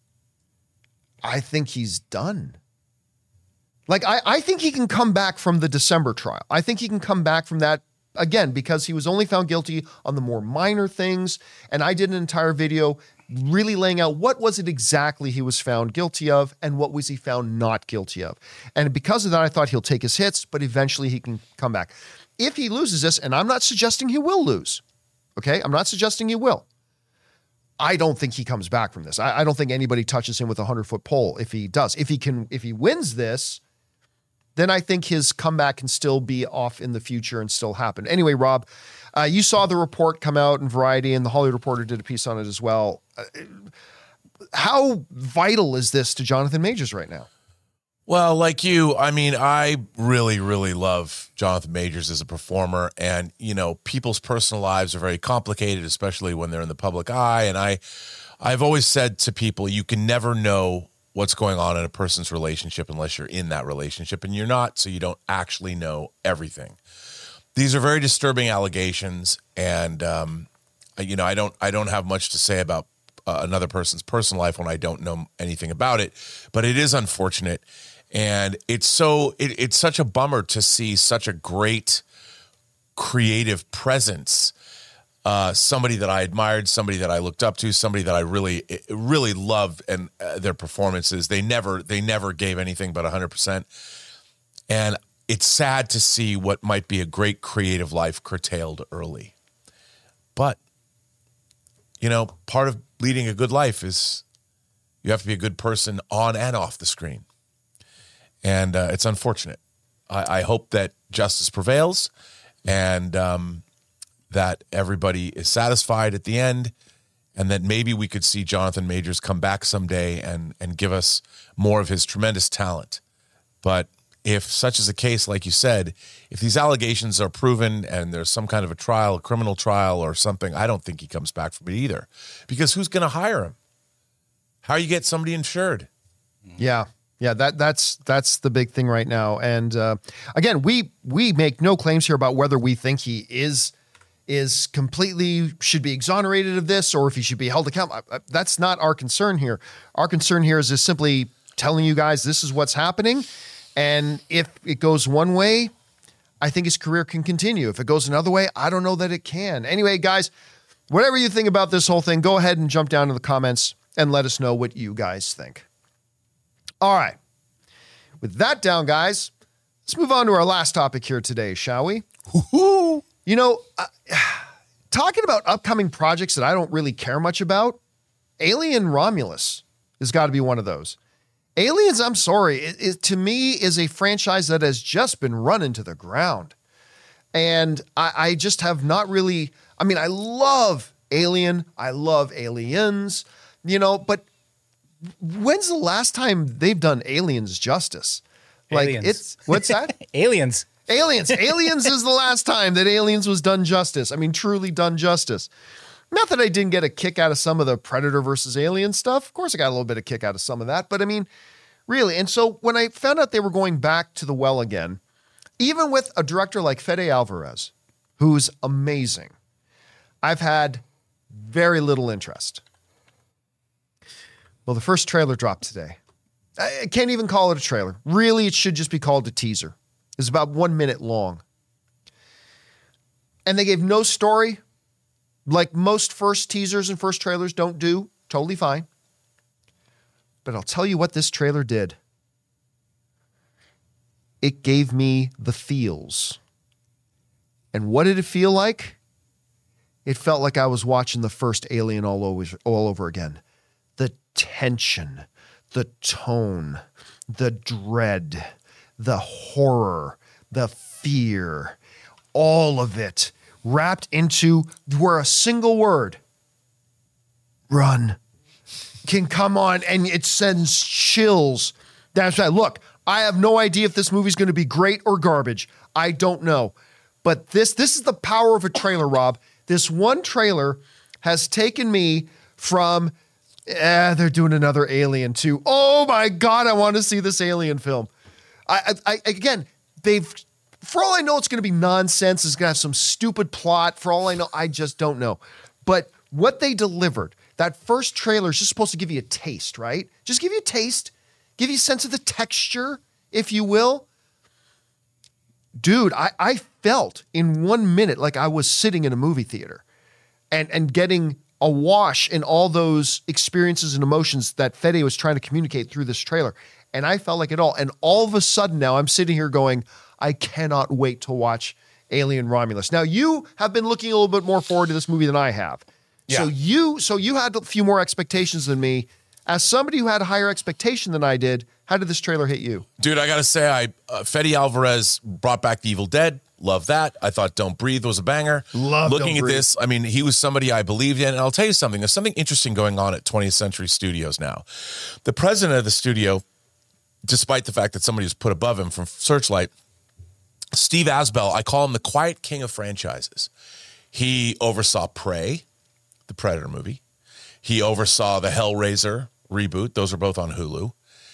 I think he's done. Like, I, I think he can come back from the December trial. I think he can come back from that, again, because he was only found guilty on the more minor things. And I did an entire video really laying out what was it exactly he was found guilty of and what was he found not guilty of. And because of that, I thought he'll take his hits, but eventually he can come back. If he loses this, and I'm not suggesting he will lose, okay? I'm not suggesting he will. I don't think he comes back from this. I, I don't think anybody touches him with a hundred-foot pole if he does. If he can, if he wins this, then I think his comeback can still be off in the future and still happen. Anyway, Rob, uh, you saw the report come out in Variety, and the Hollywood Reporter did a piece on it as well. Uh, how vital is this to Jonathan Majors right now? Well, like you, I mean, I really, really love Jonathan Majors as a performer. And, you know, people's personal lives are very complicated, especially when they're in the public eye. And I, I've always said to people, you can never know what's going on in a person's relationship unless you're in that relationship, and you're not, so you don't actually know everything. These are very disturbing allegations, and um, you know, I don't, I don't have much to say about uh, another person's personal life when I don't know anything about it, but it is unfortunate, and it's so, it, it's such a bummer to see such a great creative presence. Uh, somebody that I admired, somebody that I looked up to, somebody that I really, really loved, and uh, their performances. They never, they never gave anything but a hundred percent. And it's sad to see what might be a great creative life curtailed early. But, you know, part of leading a good life is you have to be a good person on and off the screen. And uh, it's unfortunate. I, I hope that justice prevails, and um, that everybody is satisfied at the end, and that maybe we could see Jonathan Majors come back someday and and give us more of his tremendous talent. But if such is the case, like you said, if these allegations are proven and there's some kind of a trial, a criminal trial or something, I don't think he comes back from it either. Because who's going to hire him? How you get somebody insured? Yeah. Yeah, that that's that's the big thing right now. And uh, again, we we make no claims here about whether we think he is is completely should be exonerated of this or if he should be held accountable. That's not our concern here. Our concern here is just simply telling you guys this is what's happening. And if it goes one way, I think his career can continue. If it goes another way, I don't know that it can. Anyway, guys, whatever you think about this whole thing, go ahead and jump down to the comments and let us know what you guys think. All right. With that down, guys, let's move on to our last topic here today, shall we? Woo-hoo. You know, uh, talking about upcoming projects that I don't really care much about, Alien Romulus has got to be one of those. Aliens, I'm sorry, it, it, to me is a franchise that has just been run into the ground. And I, I just have not really, I mean, I love Alien. I love Aliens, you know, but when's the last time they've done Aliens justice? Like Aliens. it's, what's that? Aliens. Aliens. Aliens is the last time that Aliens was done justice. I mean, truly done justice. Not that I didn't get a kick out of some of the Predator versus Alien stuff. Of course, I got a little bit of kick out of some of that. But I mean, really. And so when I found out they were going back to the well again, even with a director like Fede Alvarez, who's amazing, I've had very little interest. Well, the first trailer dropped today. I can't even call it a trailer. Really, it should just be called a teaser. It's about one minute long. And they gave no story, like most first teasers and first trailers don't do. Totally fine. But I'll tell you what this trailer did. It gave me the feels. And what did it feel like? It felt like I was watching the first Alien all over, all over again. The tension, the tone, the dread, the horror, the fear, all of it wrapped into where a single word, run, can come on, and it sends chills. That's right. Look, I have no idea if this movie's going to be great or garbage. I don't know. But this, this is the power of a trailer, Rob. This one trailer has taken me from, eh, they're doing another Alien to, oh my God, I want to see this Alien film. I, I, again, they've, for all I know, it's going to be nonsense. It's going to have some stupid plot. For all I know, I just don't know. But what they delivered, that first trailer is just supposed to give you a taste, right? Just give you a taste, give you a sense of the texture, if you will. Dude, I, I felt in one minute like I was sitting in a movie theater and, and getting awash in all those experiences and emotions that Fede was trying to communicate through this trailer. And I felt like it all. And all of a sudden now I'm sitting here going, I cannot wait to watch Alien Romulus. Now you have been looking a little bit more forward to this movie than I have. Yeah. So you, so you had a few more expectations than me. As somebody who had a higher expectation than I did, how did this trailer hit you? Dude, I got to say, I uh, Fede Alvarez brought back The Evil Dead. Love that. I thought Don't Breathe was a banger. Love Looking Don't at Breathe. this, I mean, he was somebody I believed in. And I'll tell you something. There's something interesting going on at twentieth Century Studios now. The president of the studio, despite the fact that somebody was put above him from Searchlight, Steve Asbell, I call him the quiet king of franchises. He oversaw Prey, the Predator movie. He oversaw the Hellraiser reboot. Those are both on Hulu.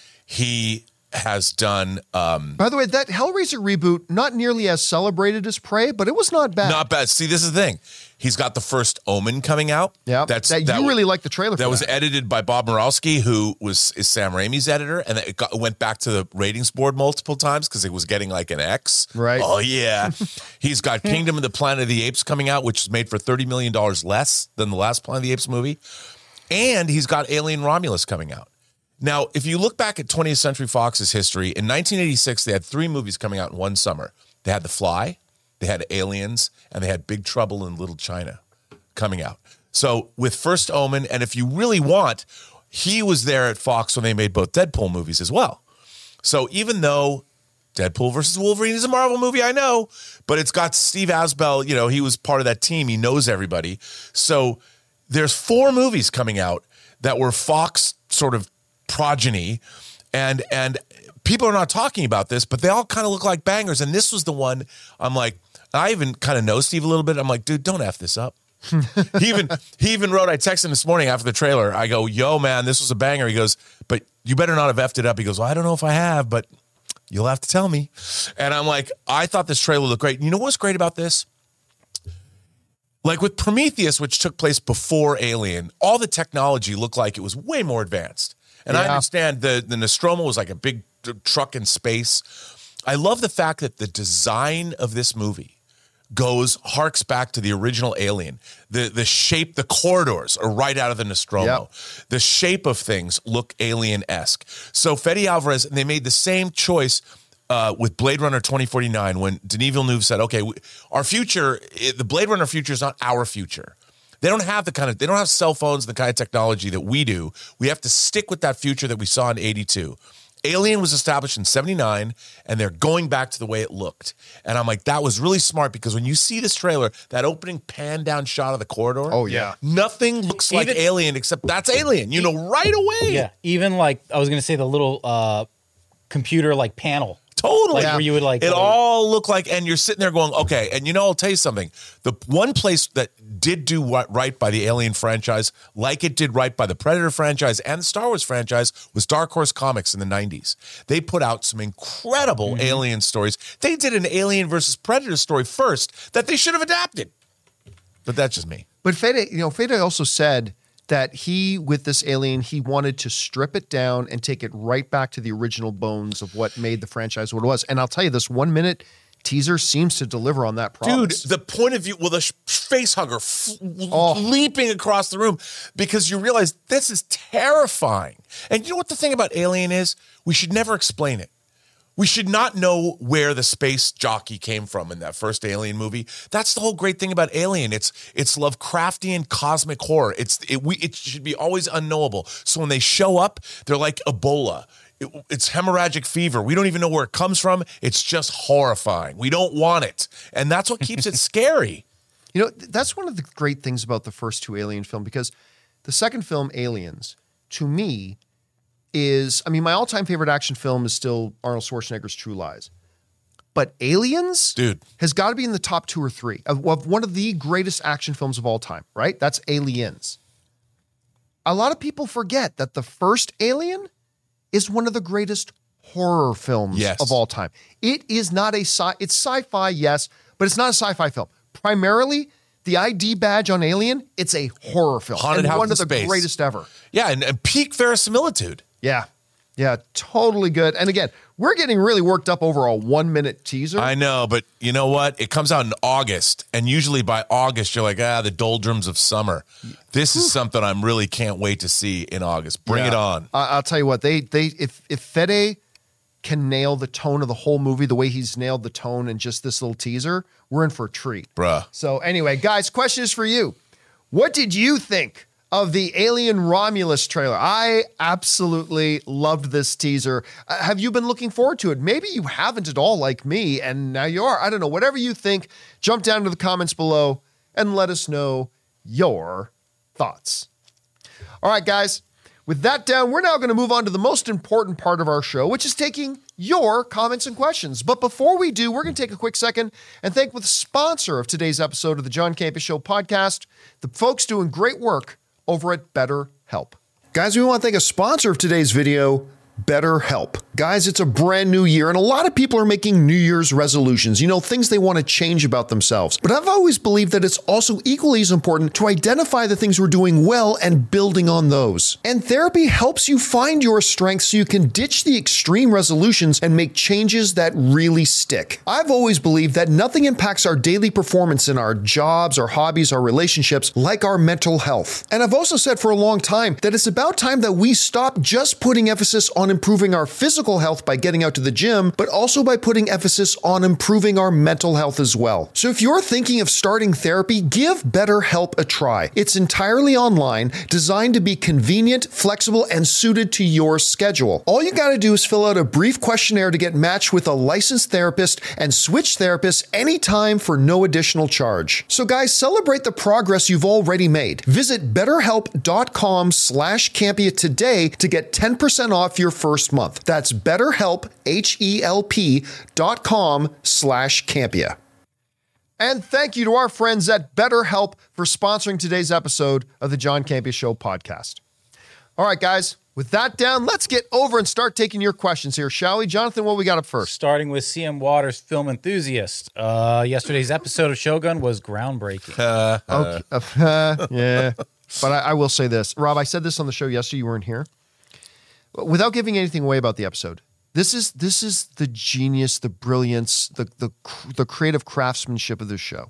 He has done... Um, By the way, that Hellraiser reboot, not nearly as celebrated as Prey, but it was not bad. Not bad. See, this is the thing. He's got the first Omen coming out. Yeah, that's that, that you really like the trailer for that. that. was edited by Bob Murawski, who was is Sam Raimi's editor, and it got, went back to the ratings board multiple times because it was getting like an X. Right. Oh, yeah. He's got Kingdom of the Planet of the Apes coming out, which is made for thirty million dollars less than the last Planet of the Apes movie. And he's got Alien Romulus coming out. Now, if you look back at twentieth Century Fox's history, in nineteen eighty-six, they had three movies coming out in one summer. They had The Fly, they had Aliens, and they had Big Trouble in Little China coming out. So with First Omen, and if you really want, he was there at Fox when they made both Deadpool movies as well. So even though Deadpool versus Wolverine is a Marvel movie, I know, but it's got Steve Asbell, you know, he was part of that team. He knows everybody. So there's four movies coming out that were Fox sort of progeny, and and people are not talking about this, but they all kind of look like bangers. And this was the one I'm like, I even kind of know Steve a little bit. I'm like, dude, don't F this up. he even he even wrote, I texted him this morning after the trailer. I go, yo, man, this was a banger. He goes, but you better not have effed it up. He goes, well, I don't know if I have, but you'll have to tell me. And I'm like, I thought this trailer looked great. You know what's great about this? Like with Prometheus, which took place before Alien, all the technology looked like it was way more advanced. And yeah. I understand the, the Nostromo was like a big t- truck in space. I love the fact that the design of this movie goes, harks back to the original Alien. The the shape, the corridors are right out of the Nostromo. Yep. The shape of things look Alien-esque. So Fede Alvarez, and they made the same choice uh, with Blade Runner twenty forty-nine when Denis Villeneuve said, okay, we, our future, it, the Blade Runner future is not our future. They don't have the kind of, they don't have cell phones, the kind of technology that we do. We have to stick with that future that we saw in eighty-two. Alien was established in seventy-nine, and they're going back to the way it looked. And I'm like, that was really smart, because when you see this trailer, that opening pan down shot of the corridor, oh yeah, nothing looks even, like Alien except that's Alien. You know right away. Yeah, even like I was gonna say the little uh, computer like panel. Totally. Like, where you would, like, it go- all looked like, and you're sitting there going, okay. And you know, I'll tell you something. The one place that did do what right by the Alien franchise, like it did right by the Predator franchise and the Star Wars franchise, was Dark Horse Comics in the nineties. They put out some incredible Mm-hmm. Alien stories. They did an Alien versus Predator story first that they should have adapted. But that's just me. But Fede, you know, Fede also said that he, with this Alien, he wanted to strip it down and take it right back to the original bones of what made the franchise what it was. And I'll tell you, this one minute teaser seems to deliver on that promise. Dude, the point of view, well, the sh- face hugger f- Oh. leaping across the room because you realize this is terrifying. And you know what the thing about Alien is? We should never explain it. We should not know where the space jockey came from in that first Alien movie. That's the whole great thing about Alien. It's it's Lovecraftian cosmic horror. It's it we it should be always unknowable. So when they show up, they're like Ebola. It, it's hemorrhagic fever. We don't even know where it comes from. It's just horrifying. We don't want it, and that's what keeps it scary. You know, th- that's one of the great things about the first two Alien film, because the second film, Aliens, to me, is, I mean, my all-time favorite action film is still Arnold Schwarzenegger's True Lies. But Aliens, Dude. has got to be in the top two or three of, of one of the greatest action films of all time, right? That's Aliens. A lot of people forget that the first Alien is one of the greatest horror films Yes. of all time. It is not a sci, it's sci-fi, yes, but it's not a sci-fi film. Primarily, the I D badge on Alien, it's a horror film. Haunted and House one in of the Space. greatest ever. Yeah, and, and peak verisimilitude. Yeah. Yeah, totally good. And again, we're getting really worked up over a one minute teaser. I know, but you know what? It comes out in August, and usually by August, you're like, ah, the doldrums of summer. This is something I'm really can't wait to see in August. Bring it Yeah. on. I- I'll tell you what, they they if if Fede can nail the tone of the whole movie the way he's nailed the tone in just this little teaser, we're in for a treat. Bruh. So anyway, guys, question is for you. What did you think of the Alien Romulus trailer? I absolutely loved this teaser. Uh, have you been looking forward to it? Maybe you haven't at all, like me, and now you are. I don't know. Whatever you think, jump down to the comments below and let us know your thoughts. All right, guys. With that down, we're now going to move on to the most important part of our show, which is taking your comments and questions. But before we do, we're going to take a quick second and thank the sponsor of today's episode of the John Campea Show podcast, the folks doing great work over at BetterHelp. Guys, we want to thank a sponsor of today's video, BetterHelp. Guys, it's a brand new year, and a lot of people are making New Year's resolutions, you know, things they want to change about themselves. But I've always believed that it's also equally as important to identify the things we're doing well and building on those. And therapy helps you find your strengths so you can ditch the extreme resolutions and make changes that really stick. I've always believed that nothing impacts our daily performance in our jobs, our hobbies, our relationships like our mental health. And I've also said for a long time that it's about time that we stop just putting emphasis on improving our physical health by getting out to the gym, but also by putting emphasis on improving our mental health as well. So if you're thinking of starting therapy, give BetterHelp a try. It's entirely online, designed to be convenient, flexible, and suited to your schedule. All you gotta do is fill out a brief questionnaire to get matched with a licensed therapist and switch therapists anytime for no additional charge. So guys, celebrate the progress you've already made. Visit betterhelp.com slash Campea today to get ten percent off your first month. That's betterhelp, H-E-L-P dot com slash Campea. And thank you to our friends at BetterHelp for sponsoring today's episode of the John Campea Show podcast. All right, guys, with that down, let's get over and start taking your questions here, shall we? Jonathan, what we got up first? Starting with C M Waters, film enthusiast. Uh, yesterday's episode of Shogun was groundbreaking. Okay. Uh, yeah. But I, I will say this. Rob, I said this on the show yesterday. You weren't here. Without giving anything away about the episode, this is this is the genius, the brilliance, the the the creative craftsmanship of this show.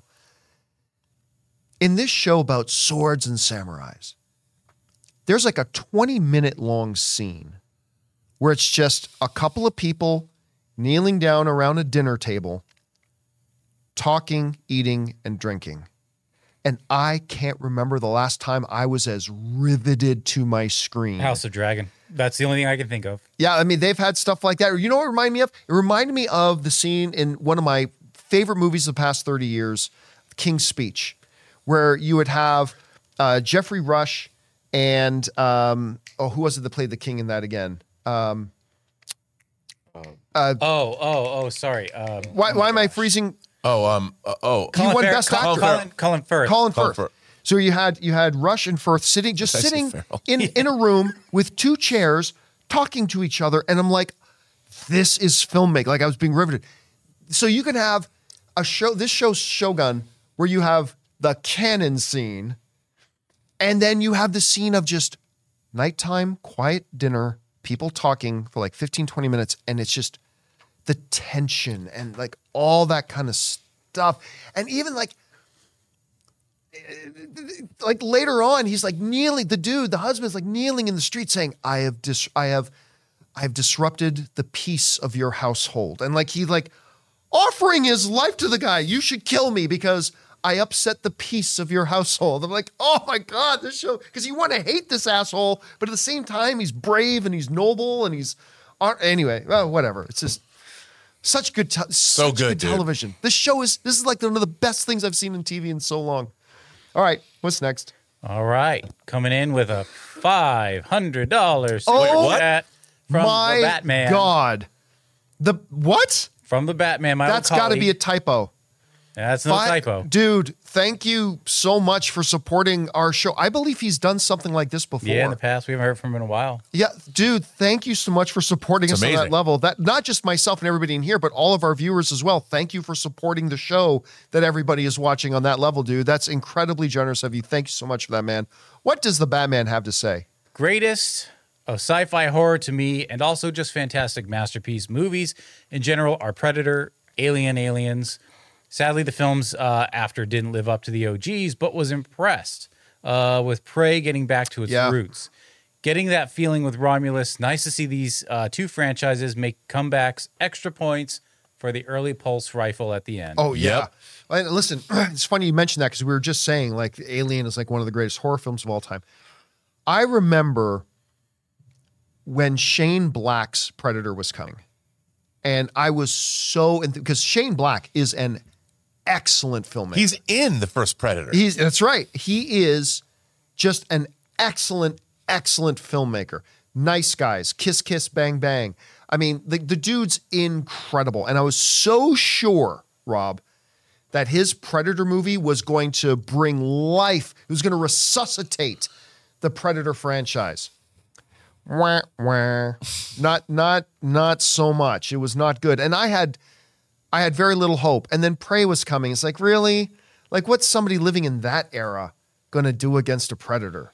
In this show about swords and samurais, there's like a twenty minute long scene where it's just a couple of people kneeling down around a dinner table, talking, eating, and drinking. And I can't remember the last time I was as riveted to my screen. House of Dragon. That's the only thing I can think of. Yeah, I mean, they've had stuff like that. You know what it reminded me of? It reminded me of the scene in one of my favorite movies of the past thirty years, King's Speech, where you would have uh, Jeffrey Rush and, um, oh, who was it that played the king in that again? Um, Oh, oh, oh, sorry. Um, Why, oh my why am I gosh. freezing? Oh, um, uh, oh, He won Farrell- Best Colin, Actor. Colin, Colin Firth. Colin Colin Firth. Firth. So you had you had Rush and Firth sitting just Did I say sitting Farrell? in in a room with two chairs talking to each other, and I'm like, this is filmmaking. Like I was being riveted. So you can have a show. This show's Shogun, where you have the cannon scene, and then you have the scene of just nighttime, quiet dinner, people talking for like fifteen, twenty minutes, and it's just the tension and like all that kind of stuff. And even like, like later on, he's like kneeling, the dude, the husband's like kneeling in the street saying, I have dis- I have, I have disrupted the peace of your household. And like, he like offering his life to the guy, you should kill me because I upset the peace of your household. I'm like, oh my God, this show, because you want to hate this asshole, but at the same time, he's brave and he's noble and he's, anyway, well, whatever. It's just such good, te- So such good, dude. television. This show is, this is like one of the best things I've seen in T V in so long. All right, what's next? All right. Coming in with a five hundred dollars Oh, what? from my the Batman. God. The, what? From the Batman, my That's old got to be a colleague. typo. That's no Fi- typo. Dude, thank you so much for supporting our show. I believe he's done something like this before. Yeah, in the past. We haven't heard from him in a while. Yeah, dude, thank you so much for supporting It's us on amazing. that level. That not just myself and everybody in here, but all of our viewers as well. Thank you for supporting the show that everybody is watching on that level, dude. That's incredibly generous of you. Thank you so much for that, man. What does the Batman have to say? Greatest of sci-fi horror to me, and also just fantastic masterpiece movies in general are Predator, Alien, Aliens. Sadly, the films uh, after didn't live up to the O Gs, but was impressed uh, with Prey getting back to its Yeah. roots. Getting that feeling with Romulus, nice to see these uh, two franchises make comebacks, extra points for the early pulse rifle at the end. Oh, yeah. Yep. And listen, it's funny you mentioned that because we were just saying like Alien is like one of the greatest horror films of all time. I remember when Shane Black's Predator was coming, and I was so, because Shane Black is an excellent filmmaker. He's in the first Predator. He's that's right. He is just an excellent, excellent filmmaker. Nice Guys, Kiss Kiss Bang Bang. I mean, the, the dude's incredible. And I was so sure, Rob, that his Predator movie was going to bring life. It was going to resuscitate the Predator franchise. Wah, wah. Not, not, not so much. It was not good. And I had I had very little hope. And then Prey was coming. It's like, really? Like, what's somebody living in that era going to do against a Predator?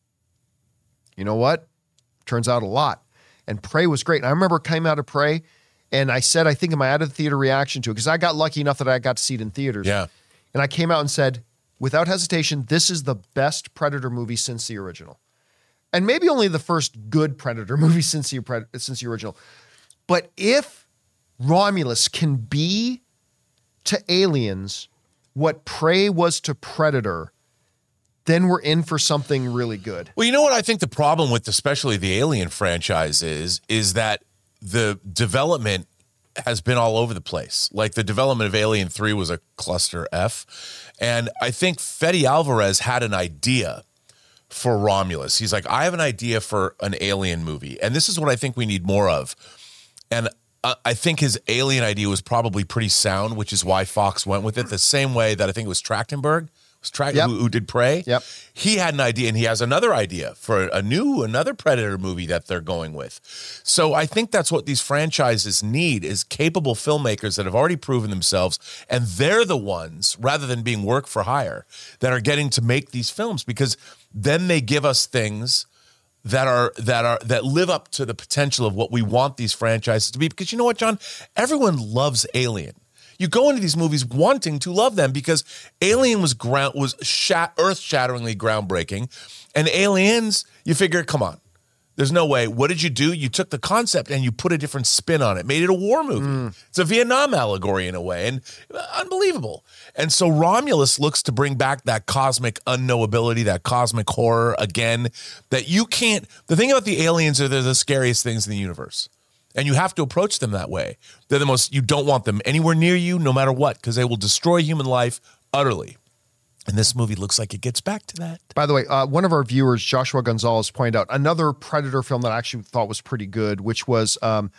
You know what? Turns out a lot. And Prey was great. And I remember coming out of Prey, and I said, I think in my out of theater reaction to it, because I got lucky enough that I got to see it in theaters. Yeah. And I came out and said, without hesitation, this is the best Predator movie since the original. And maybe only the first good Predator movie since the, Pred- since the original. But if Romulus can be to Aliens what Prey was to Predator, then we're in for something really good. Well, you know what I think the problem with especially the Alien franchise is, is that the development has been all over the place. Like the development of Alien three was a cluster F. And I think Fede Alvarez had an idea for Romulus. He's like, I have an idea for an Alien movie. And this is what I think we need more of. And I- I think his Alien idea was probably pretty sound, which is why Fox went with it. The same way that I think it was Trachtenberg was Tra- Yep. who, who did Prey. Yep. He had an idea, and he has another idea for a new, another Predator movie that they're going with. So I think that's what these franchises need is capable filmmakers that have already proven themselves, and they're the ones, rather than being work for hire, that are getting to make these films, because then they give us things that are that are that live up to the potential of what we want these franchises to be. Because you know what, John? Everyone loves Alien. You go into these movies wanting to love them because Alien was ground was shat, earth-shatteringly groundbreaking, and Aliens, you figure, come on, there's no way. What did you do? You took the concept and you put a different spin on it, made it a war movie. It's a Vietnam allegory in a way, and uh, unbelievable. And so Romulus looks to bring back that cosmic unknowability, that cosmic horror again, that you can't. The thing about the aliens are they're the scariest things in the universe. And you have to approach them that way. They're the most, you don't want them anywhere near you, no matter what, because they will destroy human life utterly. And this movie looks like it gets back to that. By the way, uh, one of our viewers, Joshua Gonzalez, pointed out another Predator film that I actually thought was pretty good, which was um,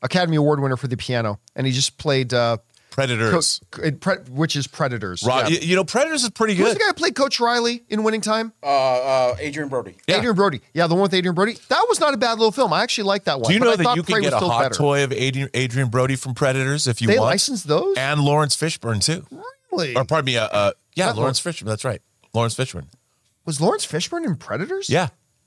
Academy Award winner for the piano, and he just played uh, Predators. Co- it pre- which is Predators. Ro- yeah. you, you know, Predators is pretty Who's good. the guy who played Coach Riley in Winning Time? Uh, uh, Adrian Brody. Yeah. Adrian Brody. Yeah, the one with Adrian Brody. That was not a bad little film. I actually like that one. Do you but know I that thought you can Prey get was a still hot better. toy of Adrian, Adrian Brody from Predators if you They want? licensed those? And Lawrence Fishburne, too. Really? Or pardon me, uh, uh, yeah, Not Lawrence Fishburne. That's right. Lawrence Fishburne. Was Lawrence Fishburne in Predators? Yeah.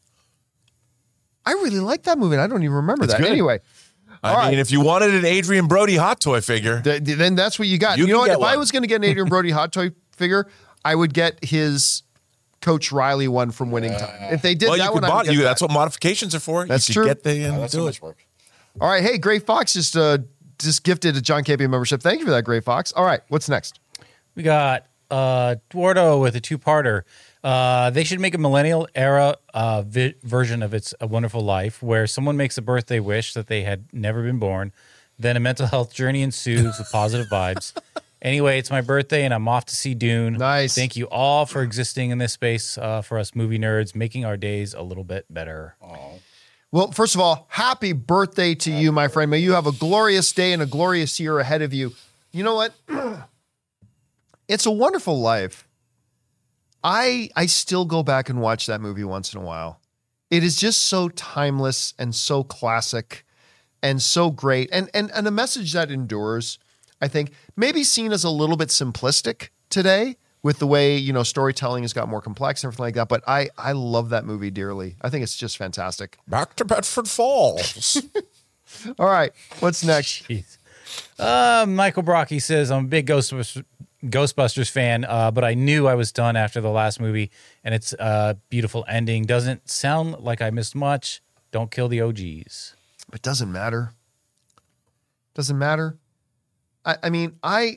I really like that movie, and I don't even remember It's that. good. Anyway, I All mean, right. if you wanted an Adrian Brody hot toy figure, th- th- then that's what you got. You You, know can what? get If I one. was going to get an Adrian Brody hot toy figure, I would get his Coach Riley one from Winning Time. If they did well, that you one, could I would mod- get you, that. that's what modifications are for. That's you true. could Get the, and Oh, that's do so it. much work. All right. Hey, Gray Fox just uh, just gifted a John Campion membership. Thank you for that, Gray Fox. All right. What's next? We got uh, Duardo with a two-parter. Uh, they should make a millennial era uh, vi- version of It's a Wonderful Life where someone makes a birthday wish that they had never been born. Then a mental health journey ensues with positive vibes. Anyway, it's my birthday and I'm off to see Dune. Nice. Thank you all for existing in this space uh, for us movie nerds, making our days a little bit better. Well, first of all, happy birthday to you, my friend. May you have a glorious day and a glorious year ahead of you. You know what? It's a Wonderful Life. I I still go back and watch that movie once in a while. It is just so timeless and so classic and so great. And and and a message that endures, I think, maybe seen as a little bit simplistic today with the way, you know, storytelling has got more complex and everything like that. But I I love that movie dearly. I think it's just fantastic. Back to Bedford Falls. All right, what's next? Jeez. Uh, Michael Brocky says, I'm a big Ghostbusters, Ghostbusters fan, uh, but I knew I was done after the last movie, and it's a beautiful ending. Doesn't sound like I missed much. Don't kill the O Gs. It doesn't matter. Doesn't matter. I, I mean, I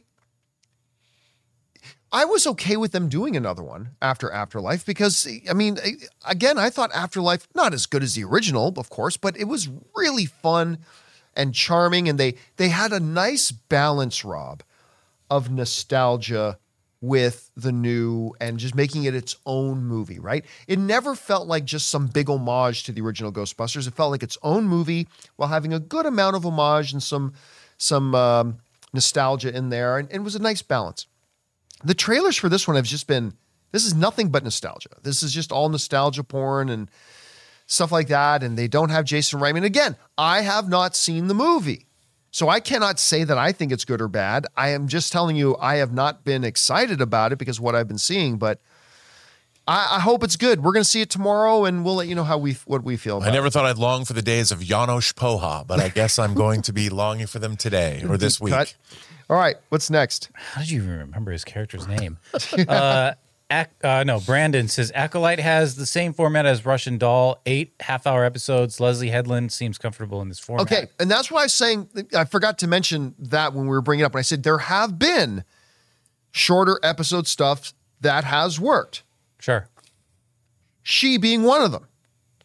I was okay with them doing another one after Afterlife because, I mean, again, I thought Afterlife, not as good as the original, of course, but it was really fun and charming, and they they had a nice balance, Rob, of nostalgia with the new and just making it its own movie, right? It never felt like just some big homage to the original Ghostbusters. It felt like its own movie while having a good amount of homage and some some um, nostalgia in there, and, and it was a nice balance. The trailers for this one have just been, this is nothing but nostalgia. This is just all nostalgia porn and stuff like that, and they don't have Jason Reitman. Again, I have not seen the movie, so I cannot say that I think it's good or bad. I am just telling you I have not been excited about it because of what I've been seeing, but I, I hope it's good. We're going to see it tomorrow, and we'll let you know how we what we feel about I never it. thought I'd long for the days of Janos Poha, but I guess I'm going to be longing for them today or this week. Cut. All right, what's next? How did you even remember his character's name? uh, Ac- uh, no, Brandon says Acolyte has the same format as Russian Doll, eight half-hour episodes. Leslie Headland seems comfortable in this format. Okay, and that's why I was saying, I forgot to mention that when we were bringing it up. And I said there have been shorter episode stuff that has worked. Sure. She being one of them.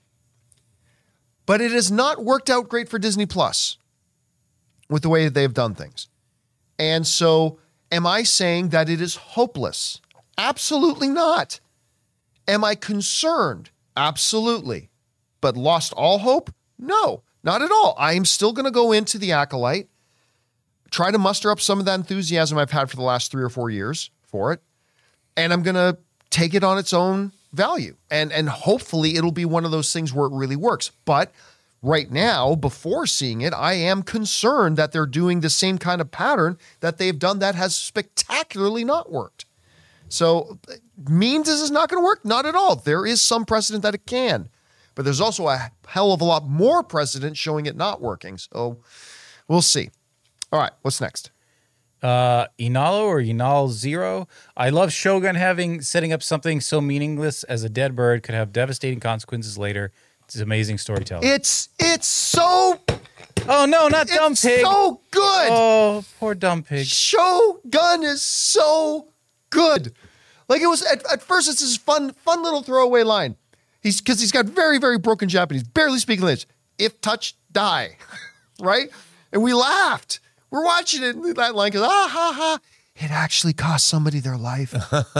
But it has not worked out great for Disney Plus with the way they've done things. And so, am I saying that it is hopeless? Absolutely not. Am I concerned? Absolutely. But lost all hope? No, not at all. I am still going to go into The Acolyte, try to muster up some of that enthusiasm I've had for the last three or four years for it, and I'm going to take it on its own value. And, and hopefully it'll be one of those things where it really works. But right now, before seeing it, I am concerned that they're doing the same kind of pattern that they've done that has spectacularly not worked. So means this is not going to work? Not at all. There is some precedent that it can, but there's also a hell of a lot more precedent showing it not working. So we'll see. All right, what's next? Uh, Inalo or Inal Zero. I love Shogun having setting up something so meaningless as a dead bird could have devastating consequences later. It's amazing storytelling. It's it's so oh no, not Dumb it's Pig. so good. Oh, poor Dumb Pig. Shogun is so good. Like it was at, at first, it's this fun, fun little throwaway line. He's because he's got very, very broken Japanese, barely speaking English. If touch, die, right? And we laughed. We're watching it, and that line goes, ah ha ha. It actually cost somebody their life,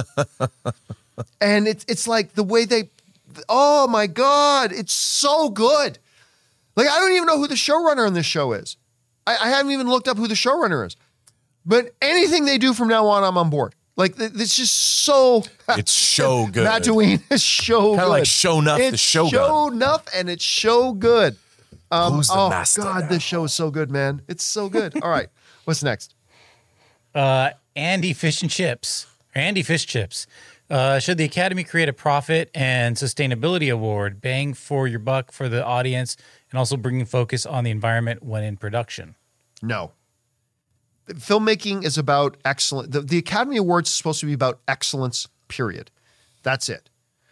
and it's it's like the way they. Oh my God, it's so good. Like I don't even know who the showrunner on this show is. I, I haven't even looked up who the showrunner is. But anything they do from now on, I'm on board. Like, it's just so... It's so good. Tatooine is so good. Kind of like Show Nuff, it's the Shogun. Show Nuff, and it's so good. Um, Who's the oh, master God, now? this show is so good, man. It's so good. All right, what's next? Uh, Andy Fish and Chips. Or Andy Fish Chips. Uh, should the Academy create a profit and sustainability award, bang for your buck for the audience, and also bringing focus on the environment when in production? No. Filmmaking is about excellence. The, the Academy Awards is supposed to be about excellence, period. That's it.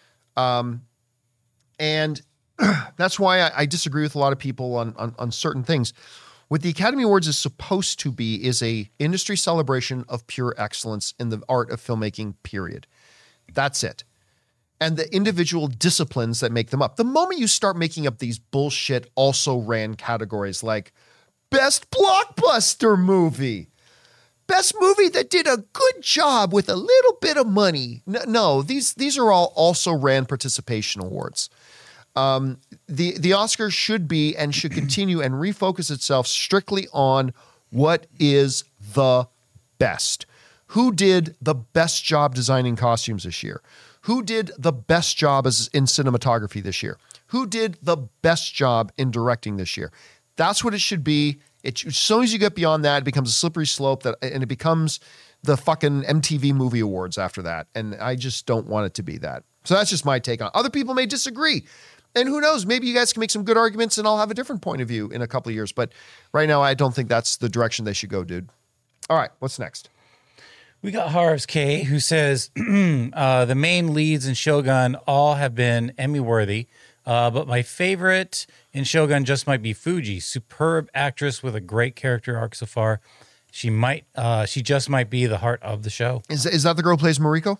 Um, and that's why I, I disagree with a lot of people on, on, on certain things. What the Academy Awards is supposed to be is a industry celebration of pure excellence in the art of filmmaking, period. That's it. And the individual disciplines that make them up. The moment you start making up these bullshit also ran categories like best blockbuster movie, best movie that did a good job with a little bit of money. No, no these these are all also ran participation awards. Um, the the Oscars should be and should continue and refocus itself strictly on what is the best. Who did the best job designing costumes this year? Who did the best job as in cinematography this year? Who did the best job in directing this year? That's what it should be. It, as soon as you get beyond that, it becomes a slippery slope that, and it becomes the fucking M T V Movie Awards after that. And I just don't want it to be that. So that's just my take on it. Other people may disagree. And who knows, maybe you guys can make some good arguments and I'll have a different point of view in a couple of years. But right now, I don't think that's the direction they should go, dude. All right, what's next? We got Harv's K, who says uh, the main leads in Shogun all have been Emmy worthy, uh, but my favorite in Shogun just might be Fuji. Superb actress with a great character arc so far. She might, uh, she just might be the heart of the show. Is is that the girl who plays Mariko?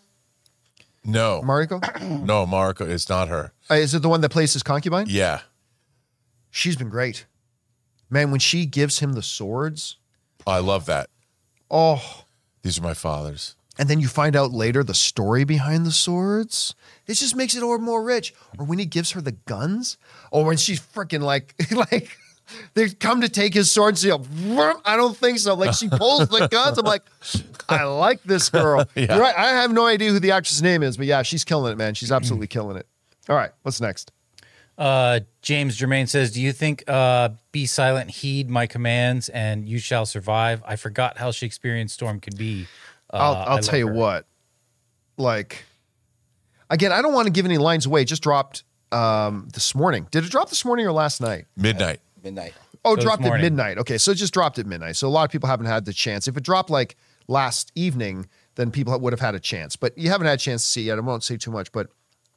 No. Mariko? No, Mariko, it's not her. Uh, is it the one that plays his concubine? Yeah. She's been great. Man, when she gives him the swords, I love that. oh. These are my father's. And then you find out later the story behind the swords. It just makes it all more rich. Or when he gives her the guns, or when she's freaking like, like they come to take his sword and say, I don't think so. Like she pulls the guns. I'm like, I like this girl. Yeah. You're right. I have no idea who the actress' name is, but yeah, she's killing it, man. She's absolutely killing it. All right, what's next? Uh, James Germain says, do you think uh, Be Silent, Heed My Commands, and You Shall Survive? I forgot how Shakespearean Storm could be. Uh, I'll, I I'll love tell you her. what. Like, again, I don't want to give any lines away. It just dropped um, this morning. Did it drop this morning or last night? Midnight. Midnight. Oh, it So dropped this at morning. midnight. Okay, so it just dropped at midnight. So a lot of people haven't had the chance. If it dropped like last evening, then people would have had a chance. But you haven't had a chance to see it yet. I won't say too much, but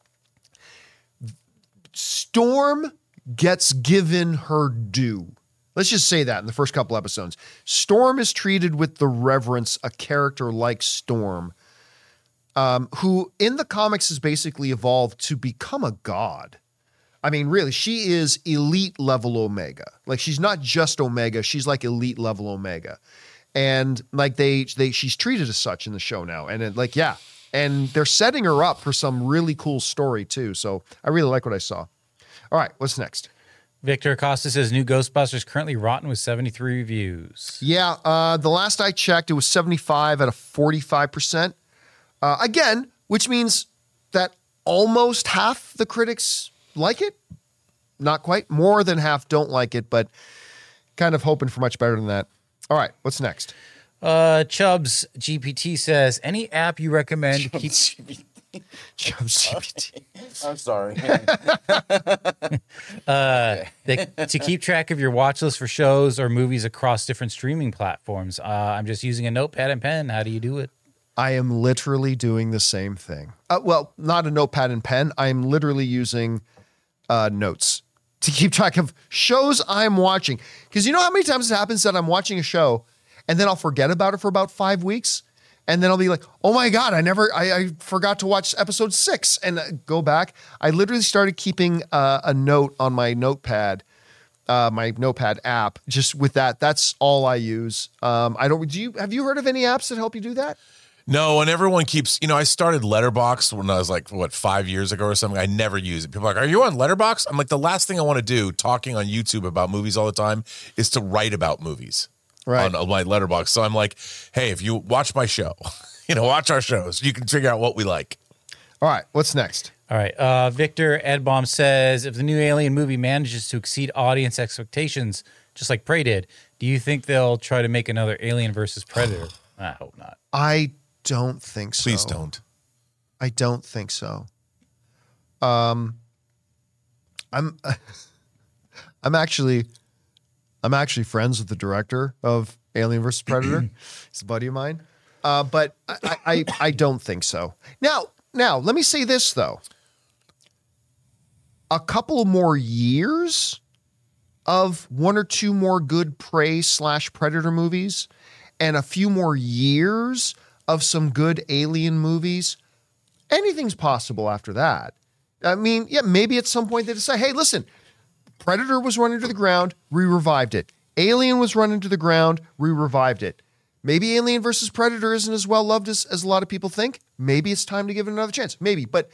Storm gets given her due. Let's just say that in the first couple episodes. Storm is treated with the reverence a character like Storm, um, who in the comics has basically evolved to become a god. I mean, really, she is elite level Omega. Like, she's not just Omega, she's like elite level Omega. And like they, they, she's treated as such in the show now. And it, like, yeah. And they're setting her up for some really cool story too. So I really like what I saw. All right, what's next? Victor Acosta says, new Ghostbusters currently rotten with seventy-three reviews. Yeah, uh, the last I checked, it was seventy-five out of forty-five percent. Uh, again, which means that almost half the critics like it. Not quite. More than half don't like it, but kind of hoping for much better than that. All right, what's next? Uh, Chubbs G P T says, any app you recommend to keep... Chubbs G P T. I'm sorry. Uh, that, to keep track of your watch list for shows or movies across different streaming platforms. Uh, I'm just using a notepad and pen. How do you do it? I am literally doing the same thing. Uh, well, not a notepad and pen. I'm literally using uh, notes to keep track of shows I'm watching. Because you know how many times it happens that I'm watching a show and then I'll forget about it for about five weeks? And then I'll be like, oh my God, I never, I, I forgot to watch episode six and uh, go back. I literally started keeping uh, a note on my notepad, uh, my notepad app, just with that. That's all I use. Um, I don't, do you, have you heard of any apps that help you do that? No, and everyone keeps, you know, I started Letterboxd when I was like, what, five years ago or something. I never use it. People are like, are you on Letterboxd? I'm like, the last thing I want to do talking on YouTube about movies all the time is to write about movies Right. on my Letterboxd. So I'm like, hey, if you watch my show, you know, watch our shows, you can figure out what we like. All right, what's next? All right. Uh, Victor Edbaum says, if the new Alien movie manages to exceed audience expectations, just like Prey did, do you think they'll try to make another Alien versus Predator? I hope not. I don't think so. Please don't. I don't think so. Um, I'm, I'm actually, I'm actually friends with the director of Alien versus Predator. He's a buddy of mine. Uh, but I, I, I don't think so. Now, now let me say this though. A couple more years of one or two more good Prey slash Predator movies, and a few more years of some good Alien movies, anything's possible after that. I mean, yeah, maybe at some point they decide, hey, listen, Predator was run into the ground, we revived it. Alien was run into the ground, we revived it. Maybe Alien versus Predator isn't as well loved as, as a lot of people think. Maybe it's time to give it another chance. Maybe, but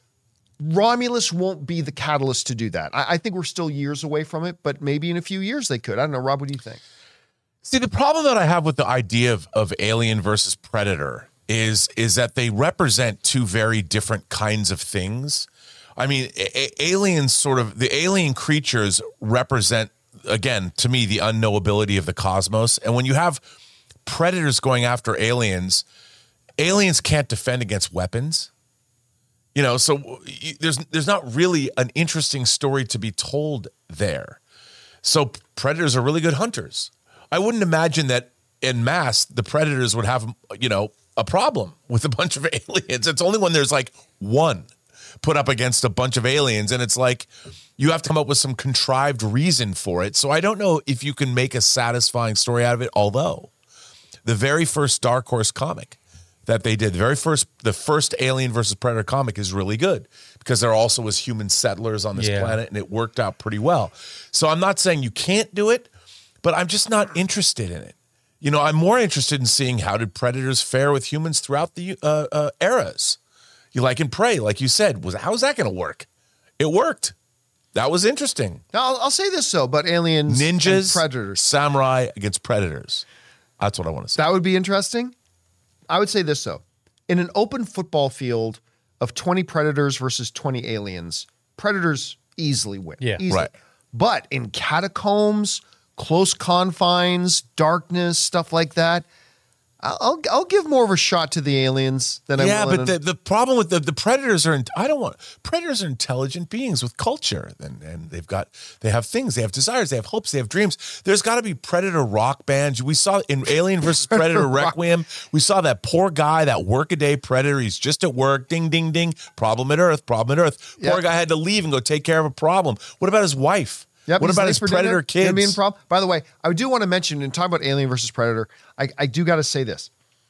Romulus won't be the catalyst to do that. I, I think we're still years away from it, but maybe in a few years they could. I don't know. Rob, what do you think? See, the problem that I have with the idea of, of Alien versus Predator is, is that they represent two very different kinds of things. I mean, a- a- aliens sort of, the alien creatures represent, again, to me, the unknowability of the cosmos. And when you have predators going after aliens, aliens can't defend against weapons. You know, so there's there's not really an interesting story to be told there. So predators are really good hunters. I wouldn't imagine that en masse the predators would have, you know, a problem with a bunch of aliens. It's only when there's like one put up against a bunch of aliens, and it's like you have to come up with some contrived reason for it. So I don't know if you can make a satisfying story out of it, although the very first Dark Horse comic that they did, the very first, the first Alien versus Predator comic is really good because there also was human settlers on this Yeah. planet, and it worked out pretty well. So I'm not saying you can't do it, but I'm just not interested in it. You know, I'm more interested in seeing how did predators fare with humans throughout the uh, uh, eras. You like in Prey, like you said, was how's that going to work? It worked. That was interesting. Now, I'll, I'll say this though, but aliens, Ninjas, and predators, samurai against predators. That's what I want to say. that would be interesting. I would say this though, in an open football field of twenty predators versus twenty aliens, predators easily win. Yeah. Easily. Right. But in catacombs, close confines, darkness, stuff like that, I'll I'll give more of a shot to the aliens than I Yeah, will. but the, the problem with the, the predators are, I don't want, predators are intelligent beings with culture, and, and they've got, they have things, they have desires, they have hopes, they have dreams. There's got to be predator rock bands. We saw in Alien versus Predator Requiem, we saw that poor guy, that workaday predator. He's just at work, ding, ding, ding, problem at Earth, problem at Earth. Poor Yeah. guy had to leave and go take care of a problem. What about his wife? Yep, what he's about late his for predator dinner. kids? Gonna be in problem. By the way, I do want to mention, in talking about Alien versus Predator, I, I do got to say this.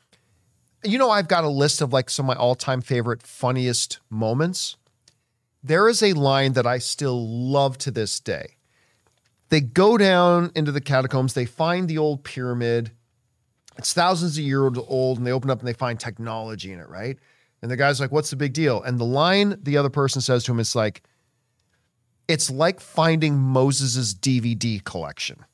You know, I've got a list of like some of my all-time favorite, funniest moments. There is a line that I still love to this day. They go down into the catacombs. They find the old pyramid. It's thousands of years old, and they open up and they find technology in it, right? And the guy's like, what's the big deal? And the line the other person says to him is like, it's like finding Moses's D V D collection.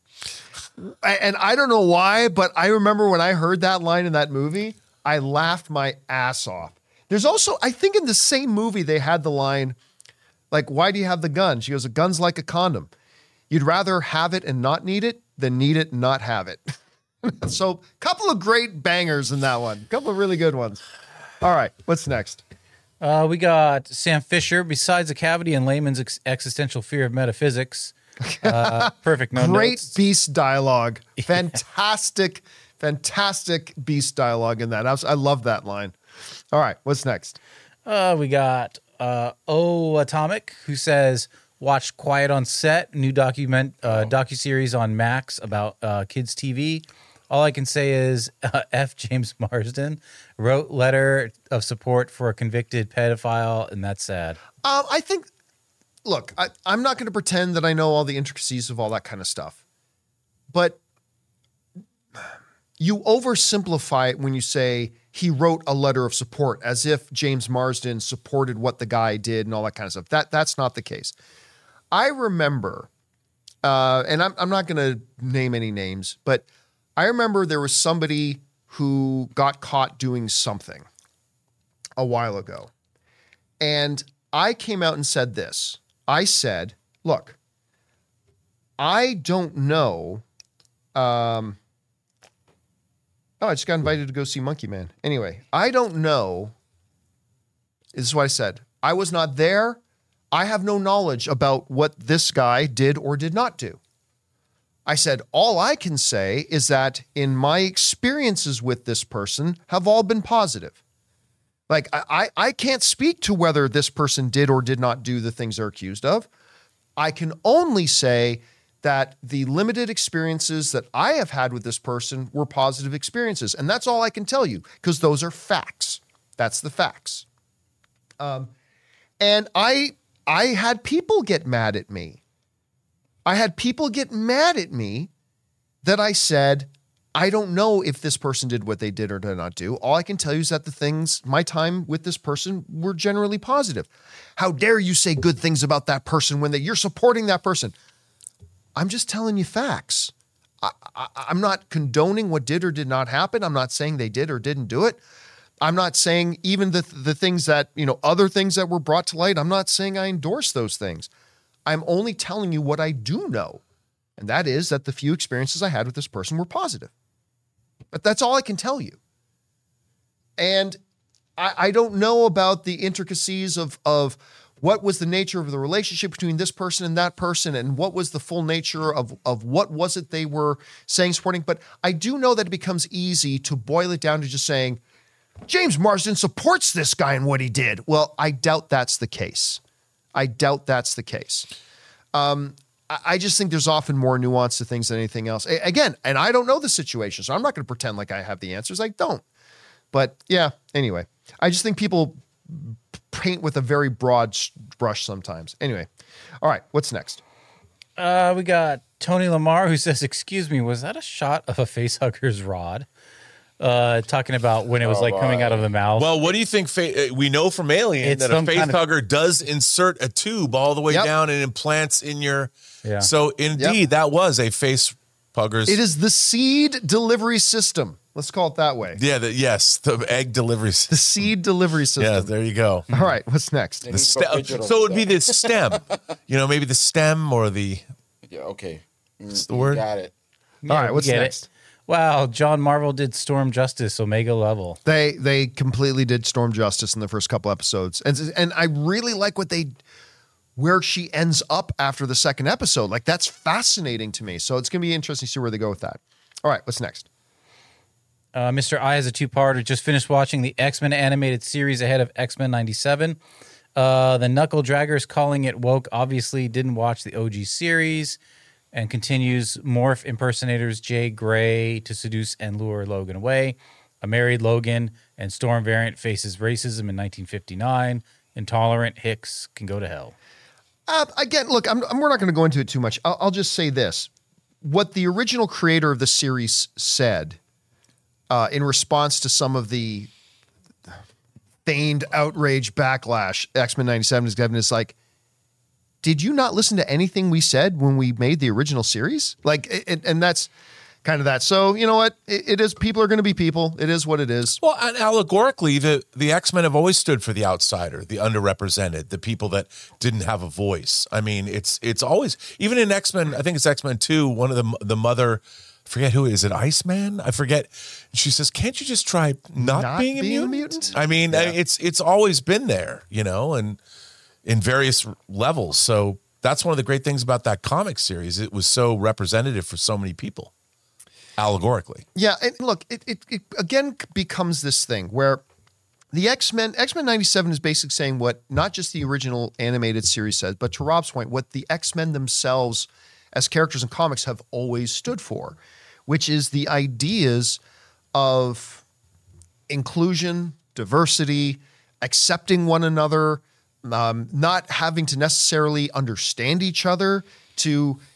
And I don't know why, but I remember when I heard that line in that movie, I laughed my ass off. There's also, I think in the same movie, they had the line, like, why do you have the gun? She goes, a gun's like a condom. You'd rather have it and not need it than need it and not have it. So, couple of great bangers in that one. Couple of really good ones. All right, what's next? Uh, we got Sam Fisher. Besides a cavity and layman's ex- existential fear of metaphysics, uh, perfect. No Great notes. beast dialogue. Fantastic, fantastic beast dialogue in that. I, was, I love that line. All right, what's next? Uh, we got uh, O Atomic, who says, watch Quiet on Set, new document uh, docuseries on Max about uh, kids' T V. All I can say is uh, F. James Marsden wrote letter of support for a convicted pedophile, and that's sad. Um, I think, look, I, I'm not going to pretend that I know all the intricacies of all that kind of stuff. But you oversimplify it when you say he wrote a letter of support as if James Marsden supported what the guy did and all that kind of stuff. That that's not the case. I remember, uh, and I'm, I'm not going to name any names, but I remember there was somebody who got caught doing something a while ago. And I came out and said this. I said, look, I don't know. Um, oh, I just got invited to go see Monkey Man. Anyway, I don't know. This is what I said. I was not there. I have no knowledge about what this guy did or did not do. I said, all I can say is that in my experiences with this person have all been positive. Like, I, I, I can't speak to whether this person did or did not do the things they're accused of. I can only say that the limited experiences that I have had with this person were positive experiences. And that's all I can tell you, because those are facts. That's the facts. Um, and I, I had people get mad at me. I had people get mad at me that I said, I don't know if this person did what they did or did not do. All I can tell you is that the things, my time with this person were generally positive. How dare you say good things about that person when they, you're supporting that person? I'm just telling you facts. I, I, I'm not condoning what did or did not happen. I'm not saying they did or didn't do it. I'm not saying even the the things that, you know, other things that were brought to light, I'm not saying I endorse those things. I'm only telling you what I do know. And that is that the few experiences I had with this person were positive. But that's all I can tell you. And I, I don't know about the intricacies of, of what was the nature of the relationship between this person and that person, and what was the full nature of, of what was it they were saying, supporting. But I do know that it becomes easy to boil it down to just saying, James Marsden supports this guy and what he did. Well, I doubt that's the case. I doubt that's the case. Um, I, I just think there's often more nuance to things than anything else. A- again, and I don't know the situation, so I'm not going to pretend like I have the answers. I don't. But yeah, anyway, I just think people paint with a very broad brush sometimes. Anyway, all right, what's next? Uh, we got Tony Lamar who says, excuse me, was that a shot of a facehugger's rod? Uh, talking about when it was Oh, like coming boy. out of the mouth. Well, what do you think? Fa- we know from Alien It's that a some face kind of- hugger does insert a tube all the way Yep. down and implants in your. Yeah. So indeed, that was a face hugger's. It is the seed delivery system. Let's call it that way. Yeah. The, yes. The egg delivery. The seed delivery system. Yeah. There you go. All right, what's next? They The need to go stem. digital So it would with be that. the stem. You know, maybe the stem or the. Yeah, okay. Mm, the word? Got it. Yeah, All right, we what's get it. next? Wow, John Marvel did Storm Justice Omega level. They they completely did Storm Justice in the first couple episodes, and and I really like what they where she ends up after the second episode. Like, that's fascinating to me. So it's gonna be interesting to see where they go with that. All right, what's next? Uh, Mister I has a two-parter. Just finished watching the X-Men animated series ahead of X-Men ninety-seven. Uh, the Knuckle Draggers calling it woke obviously didn't watch the O G series, and continues morph impersonators Jay Gray to seduce and lure Logan away. A married Logan and Storm variant faces racism in nineteen fifty-nine. Intolerant Hicks can go to hell. Uh, again, look, I'm, I'm, we're not going to go into it too much. I'll, I'll just say this. What the original creator of the series said uh, in response to some of the feigned outrage backlash X-Men ninety-seven is given is like, did you not listen to anything we said when we made the original series? Like, it, and that's kind of that. So, you know what? It, it is, people are going to be people. It is what it is. Well, and allegorically, the, the X-Men have always stood for the outsider, the underrepresented, the people that didn't have a voice. I mean, it's it's always, even in X-Men, I think it's X-Men two, one of the the mother, I forget who, is it Iceman? I forget. She says, can't you just try not, Not being, a, being a mutant? mutant? I mean, it's it's always been there, you know, and in various levels. So that's one of the great things about that comic series. It was so representative for so many people, allegorically. Yeah, and look, it, it, it again becomes this thing where the X-Men, X-Men ninety-seven is basically saying what not just the original animated series says, but to Rob's point, what the X-Men themselves as characters in comics have always stood for, which is the ideas of inclusion, diversity, accepting one another, um, not having to necessarily understand each other, to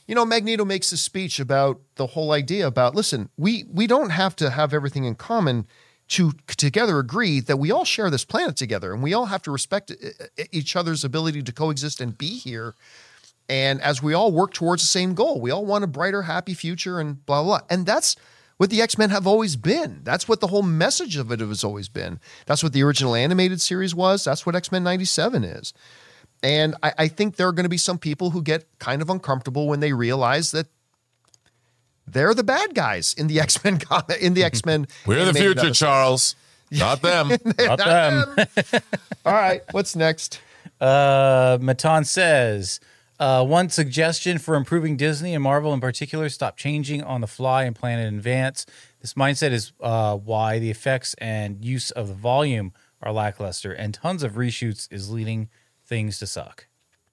You know, Magneto makes a speech about the whole idea about, listen, we we don't have to have everything in common to together agree that we all share this planet together and we all have to respect each other's ability to coexist and be here. And as we all work towards the same goal, we all want a brighter, happy future and blah, blah, blah. And that's what the X-Men have always been. That's what the whole message of it has always been. That's what the original animated series was. That's what X-Men ninety-seven is. And I, I think there are going to be some people who get kind of uncomfortable when they realize that they're the bad guys in the X-Men comic, in the X-Men. We're the future, episode. Charles. Not them. not, not them. them. All right, what's next? Uh, Matan says, uh, one suggestion for improving Disney and Marvel in particular, stop changing on the fly and plan in advance. This mindset is uh, why the effects and use of the volume are lackluster, and tons of reshoots is leading things to suck.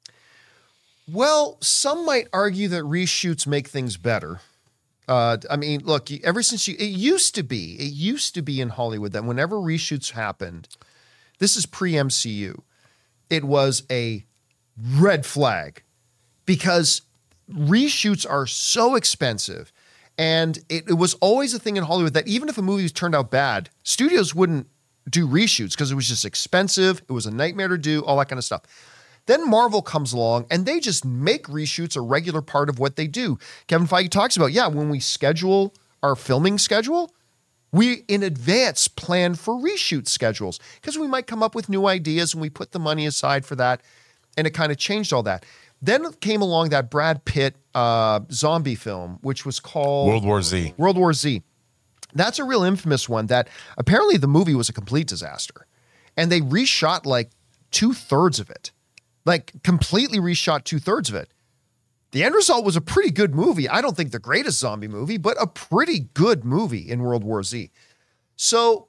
Well, some might argue that reshoots make things better. Uh, I mean, look, ever since you, it used to be, it used to be in Hollywood that whenever reshoots happened, this is pre-M C U, it was a red flag because reshoots are so expensive. And it, it was always a thing in Hollywood that even if a movie turned out bad, studios wouldn't do reshoots because it was just expensive. It was a nightmare to do, all that kind of stuff. Then Marvel comes along and they just make reshoots a regular part of what they do. Kevin Feige talks about, yeah, when we schedule our filming schedule, we in advance plan for reshoot schedules because we might come up with new ideas and we put the money aside for that. And it kind of changed all that. Then came along that Brad Pitt uh, zombie film, which was called World War Z. World War Z. That's a real infamous one that apparently the movie was a complete disaster. And they reshot like two thirds of it. Like completely reshot two thirds of it. The end result was a pretty good movie. I don't think the greatest zombie movie, but a pretty good movie in World War Z. So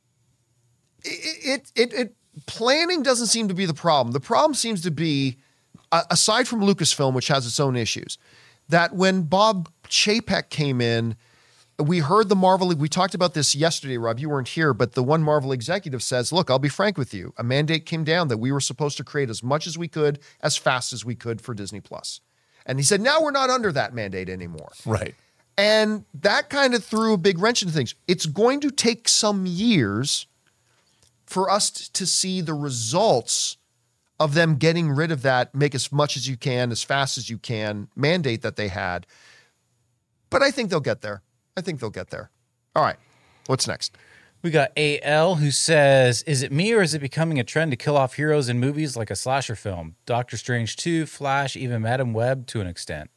it, it, it, it planning doesn't seem to be the problem. The problem seems to be, uh, aside from Lucasfilm, which has its own issues, that when Bob Chapek came in, we heard the Marvel, we talked about this yesterday, Rob, you weren't here, but the one Marvel executive says, look, I'll be frank with you. A mandate came down that we were supposed to create as much as we could, as fast as we could for Disney Plus. And he said, now we're not under that mandate anymore. Right. And that kind of threw a big wrench into things. It's going to take some years for us to see the results of them getting rid of that, make as much as you can, as fast as you can, mandate that they had. But I think they'll get there. I think they'll get there. All right. What's next? We got A L who says, is it me or is it becoming a trend to kill off heroes in movies like a slasher film? Doctor Strange two, Flash, even Madam Web to an extent.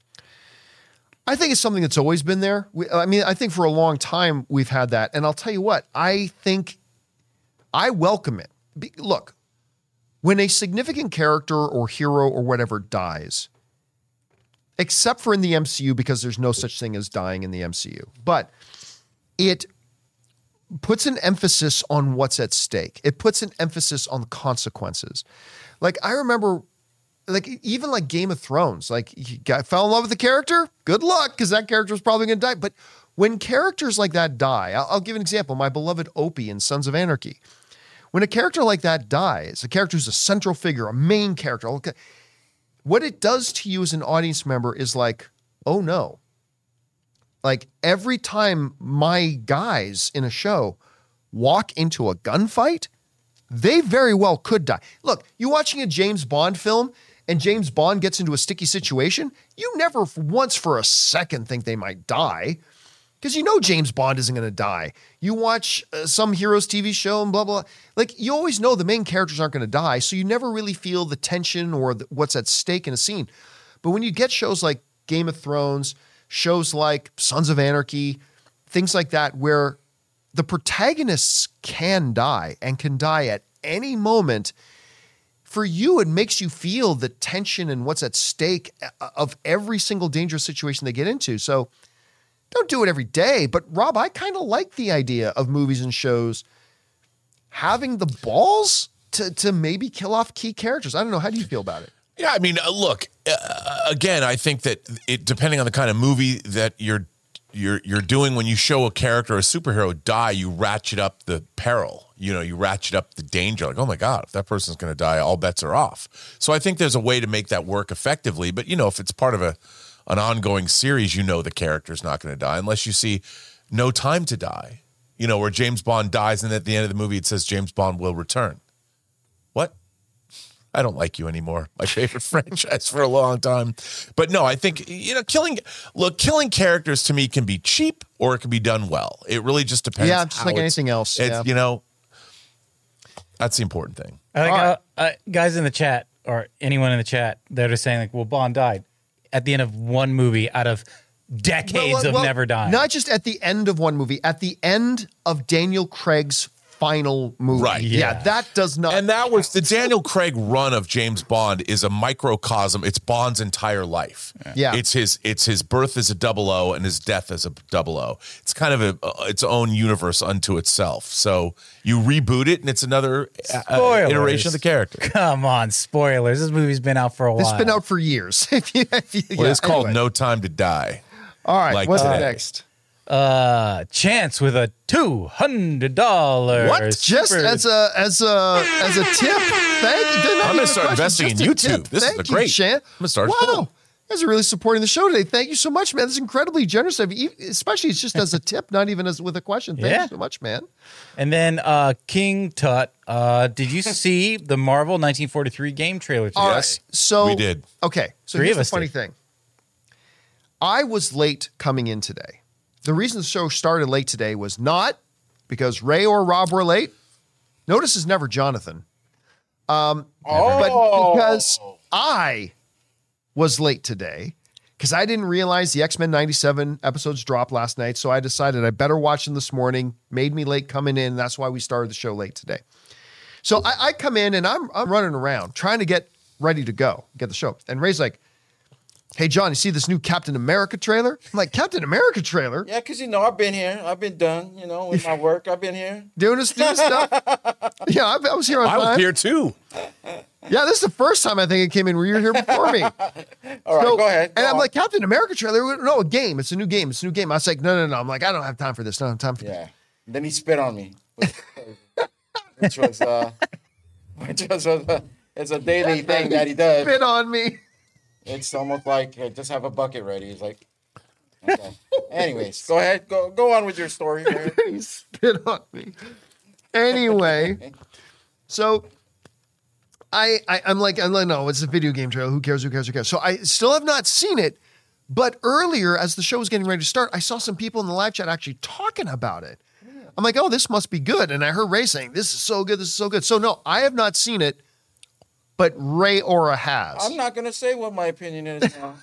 I think it's something that's always been there. We, I mean, I think for a long time we've had that. And I'll tell you what, I think I welcome it. Be, look, when a significant character or hero or whatever dies, except for in the M C U, because there's no such thing as dying in the M C U. But it puts an emphasis on what's at stake. It puts an emphasis on the consequences. Like, I remember, like, even like Game of Thrones, like, you got, fell in love with the character, good luck, because that character was probably going to die. But when characters like that die, I'll, I'll give an example. My beloved Opie in Sons of Anarchy. When a character like that dies, a character who's a central figure, a main character, okay, what it does to you as an audience member is like, oh no. Like every time my guys in a show walk into a gunfight, they very well could die. Look, you're watching a James Bond film and James Bond gets into a sticky situation, you never once for a second think they might die because you know James Bond isn't going to die. You watch uh, some Heroes T V show and blah, blah, blah. Like you always know the main characters aren't going to die, so you never really feel the tension or the, what's at stake in a scene. But when you get shows like Game of Thrones, shows like Sons of Anarchy, things like that, where the protagonists can die and can die at any moment, for you, it makes you feel the tension and what's at stake of every single dangerous situation they get into. So don't do it every day. But Rob, I kind of like the idea of movies and shows having the balls to, to maybe kill off key characters. I don't know. How do you feel about it? Yeah, I mean, uh, look, uh, again, I think that it, depending on the kind of movie that you're you're you're doing, when you show a character or a superhero die, you ratchet up the peril. You know, you ratchet up the danger. Like, oh my God, if that person's going to die, all bets are off. So I think there's a way to make that work effectively. But you know, if it's part of a an ongoing series, you know the character's not going to die unless you see No Time to Die, you know, where James Bond dies and at the end of the movie it says James Bond will return. What? I don't like you anymore. My favorite franchise for a long time. But no, I think, you know, killing, look, killing characters to me can be cheap or it can be done well. It really just depends. Yeah, just how like it's- anything else. It's, Yeah. you know, that's the important thing. I think All right. uh, uh, guys in the chat or anyone in the chat that are saying like, well, Bond died at the end of one movie out of decades Well, well, of well, never dying. Not just at the end of one movie, at the end of Daniel Craig's final movie. Right. Yeah, Yeah. that does not. And that was the Daniel Craig run of James Bond is a microcosm. It's Bond's entire life. Yeah. It's his it's his birth as a double O and his death as a double O. It's kind of a, uh, its own universe unto itself. So you reboot it and it's another uh, Spoilers. iteration of the character. Come on, spoilers. This movie's been out for a while. It's been out for years. If you- if you- Well, yeah, it's called anyway. No Time to Die. All right, like what's today. next? Uh, Chance with a two hundred dollars. What? Just as a as a as a tip? Thank you. Didn't I'm even gonna a start question, investing just in a YouTube. tip. This is Thank the great- You, Shan. I'm gonna start Wow. full. You guys are really supporting the show today. Thank you so much, man. This is incredibly generous of you, especially it's just as a tip, not even as with a question. Thank Yeah. you so much, man. And then uh, King Tut, uh, did you see the Marvel nineteen forty-three game trailer today? All right. So We did. Okay. So Three here's of the us funny did. thing. I was late coming in today. The reason the show started late today was not because Ray or Rob were late. Notice is never Jonathan. Um, but because I was late today, because I didn't realize the X-Men ninety-seven episodes dropped last night, so I decided I better watch them this morning. Made me late coming in. That's why we started the show late today. So I, I come in and I'm I'm running around trying to get ready to go, get the show. And Ray's like, "Hey John, you see this new Captain America trailer?" I'm like, "Captain America trailer? Yeah, because, you know, I've been here. I've been done, you know, with my work. I've been here. Doing this, doing this stuff?" Yeah, I, I was here on I was time. here too. Yeah, this is the first time I think it came in where you were here before me. All right, So- go ahead. Go and I'm on. like, Captain America trailer? No, a game. It's a new game. It's a new game. I was like, no, no, no. I'm like, I don't have time for this. I don't have time for this. yeah. Then he spit on me, which was, uh, which was, uh, it's a daily thing that he does. Spit on me. It's almost like, hey, just have a bucket ready. He's like, okay. Anyways, go ahead. Go go on with your story. Ray. He spit on me. Anyway, so I, I I'm like, I'm like, no, it's a video game trailer. Who cares? Who cares? Who cares? So I still have not seen it. But earlier, as the show was getting ready to start, I saw some people in the live chat actually talking about it. I'm like, oh, this must be good. And I heard Ray saying, this is so good. This is so good. So no, I have not seen it, but Ray Ora has. I'm not going to say what my opinion is now.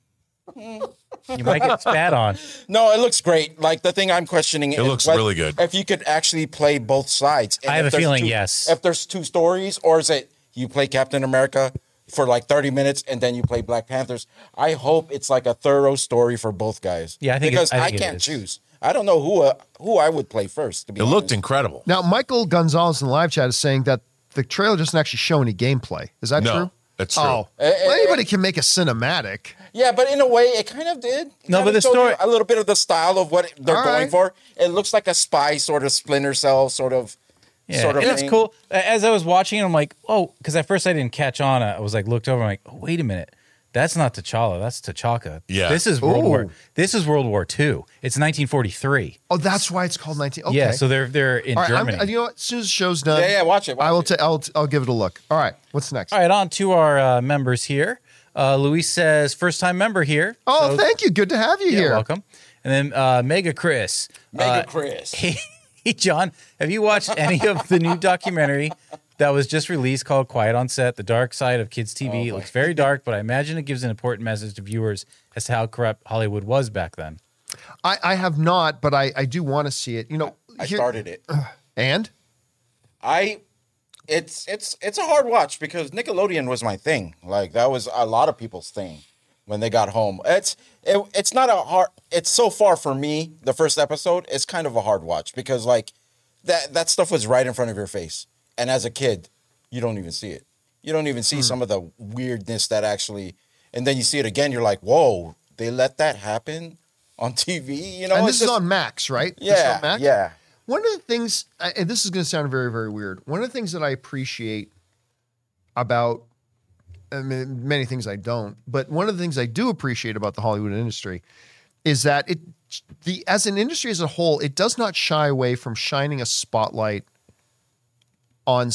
You might get spat on. No, it looks great. Like, the thing I'm questioning It is looks what- really good. If you could actually play both sides. And I have if a there's feeling two- yes. If there's two stories, or is it you play Captain America for like thirty minutes and then you play Black Panthers? I hope it's like a thorough story for both guys. Yeah, I think it- because I I, think it can't is. choose. I don't know who uh, who I would play first. To be It honest. looked incredible. Now, Michael Gonzalez in the live chat is saying that the trailer doesn't actually show any gameplay. Is that No, true? that's true. Oh, Eh, well, eh, anybody can make a cinematic. Yeah, but in a way, it kind of did. It No, kind but of the showed story- you a little bit of the style of what they're All going right. for. It looks like a spy sort of Splinter Cell sort of. Yeah, sort of and it's thing. cool. As I was watching, I'm like, oh, because at first I didn't catch on. I was like, looked over, I'm like, oh, wait a minute, that's not T'Challa, that's T'Chaka. Yeah. this is World Ooh. War. This is World War Two. It's nineteen forty-three. Oh, that's why it's called nineteen. Okay. Yeah, so they're they're in All right, I'm- Germany. you know what? As soon as the show's done, Yeah, yeah, watch it. Watch I will. it. ta- I'll. I'll give it a look. All right. What's next? All right, on to our uh, members here. Uh, Luis says, first time member here. Oh, So- thank you. Good to have you yeah, here. welcome. And then uh, Mega Chris. Mega Uh, Chris. Hey, hey, John, have you watched any of the new documentary that was just released called Quiet on Set, The Dark Side of Kids T V? Oh, it boy. looks very dark, but I imagine it gives an important message to viewers as to how corrupt Hollywood was back then. I, I have not, but I, I do want to see it. You know, I here- started it. and I it's it's it's a hard watch because Nickelodeon was my thing. Like, that was a lot of people's thing when they got home. It's it, it's not a hard it's so far for me, the first episode, it's kind of a hard watch because like that that stuff was right in front of your face. And as a kid, you don't even see it. You don't even see Hmm. some of the weirdness that actually and then you see it again, you're like, "Whoa, they let that happen on T V?" You know, and it's this is just- on Max, right? This is Yeah, on Max? yeah. One of the things, I- and this is going to sound very, very weird. One of the things that I appreciate about I mean, many things I don't, but one of the things I do appreciate about the Hollywood industry is that it, the as an industry as a whole, it does not shy away from shining a spotlight on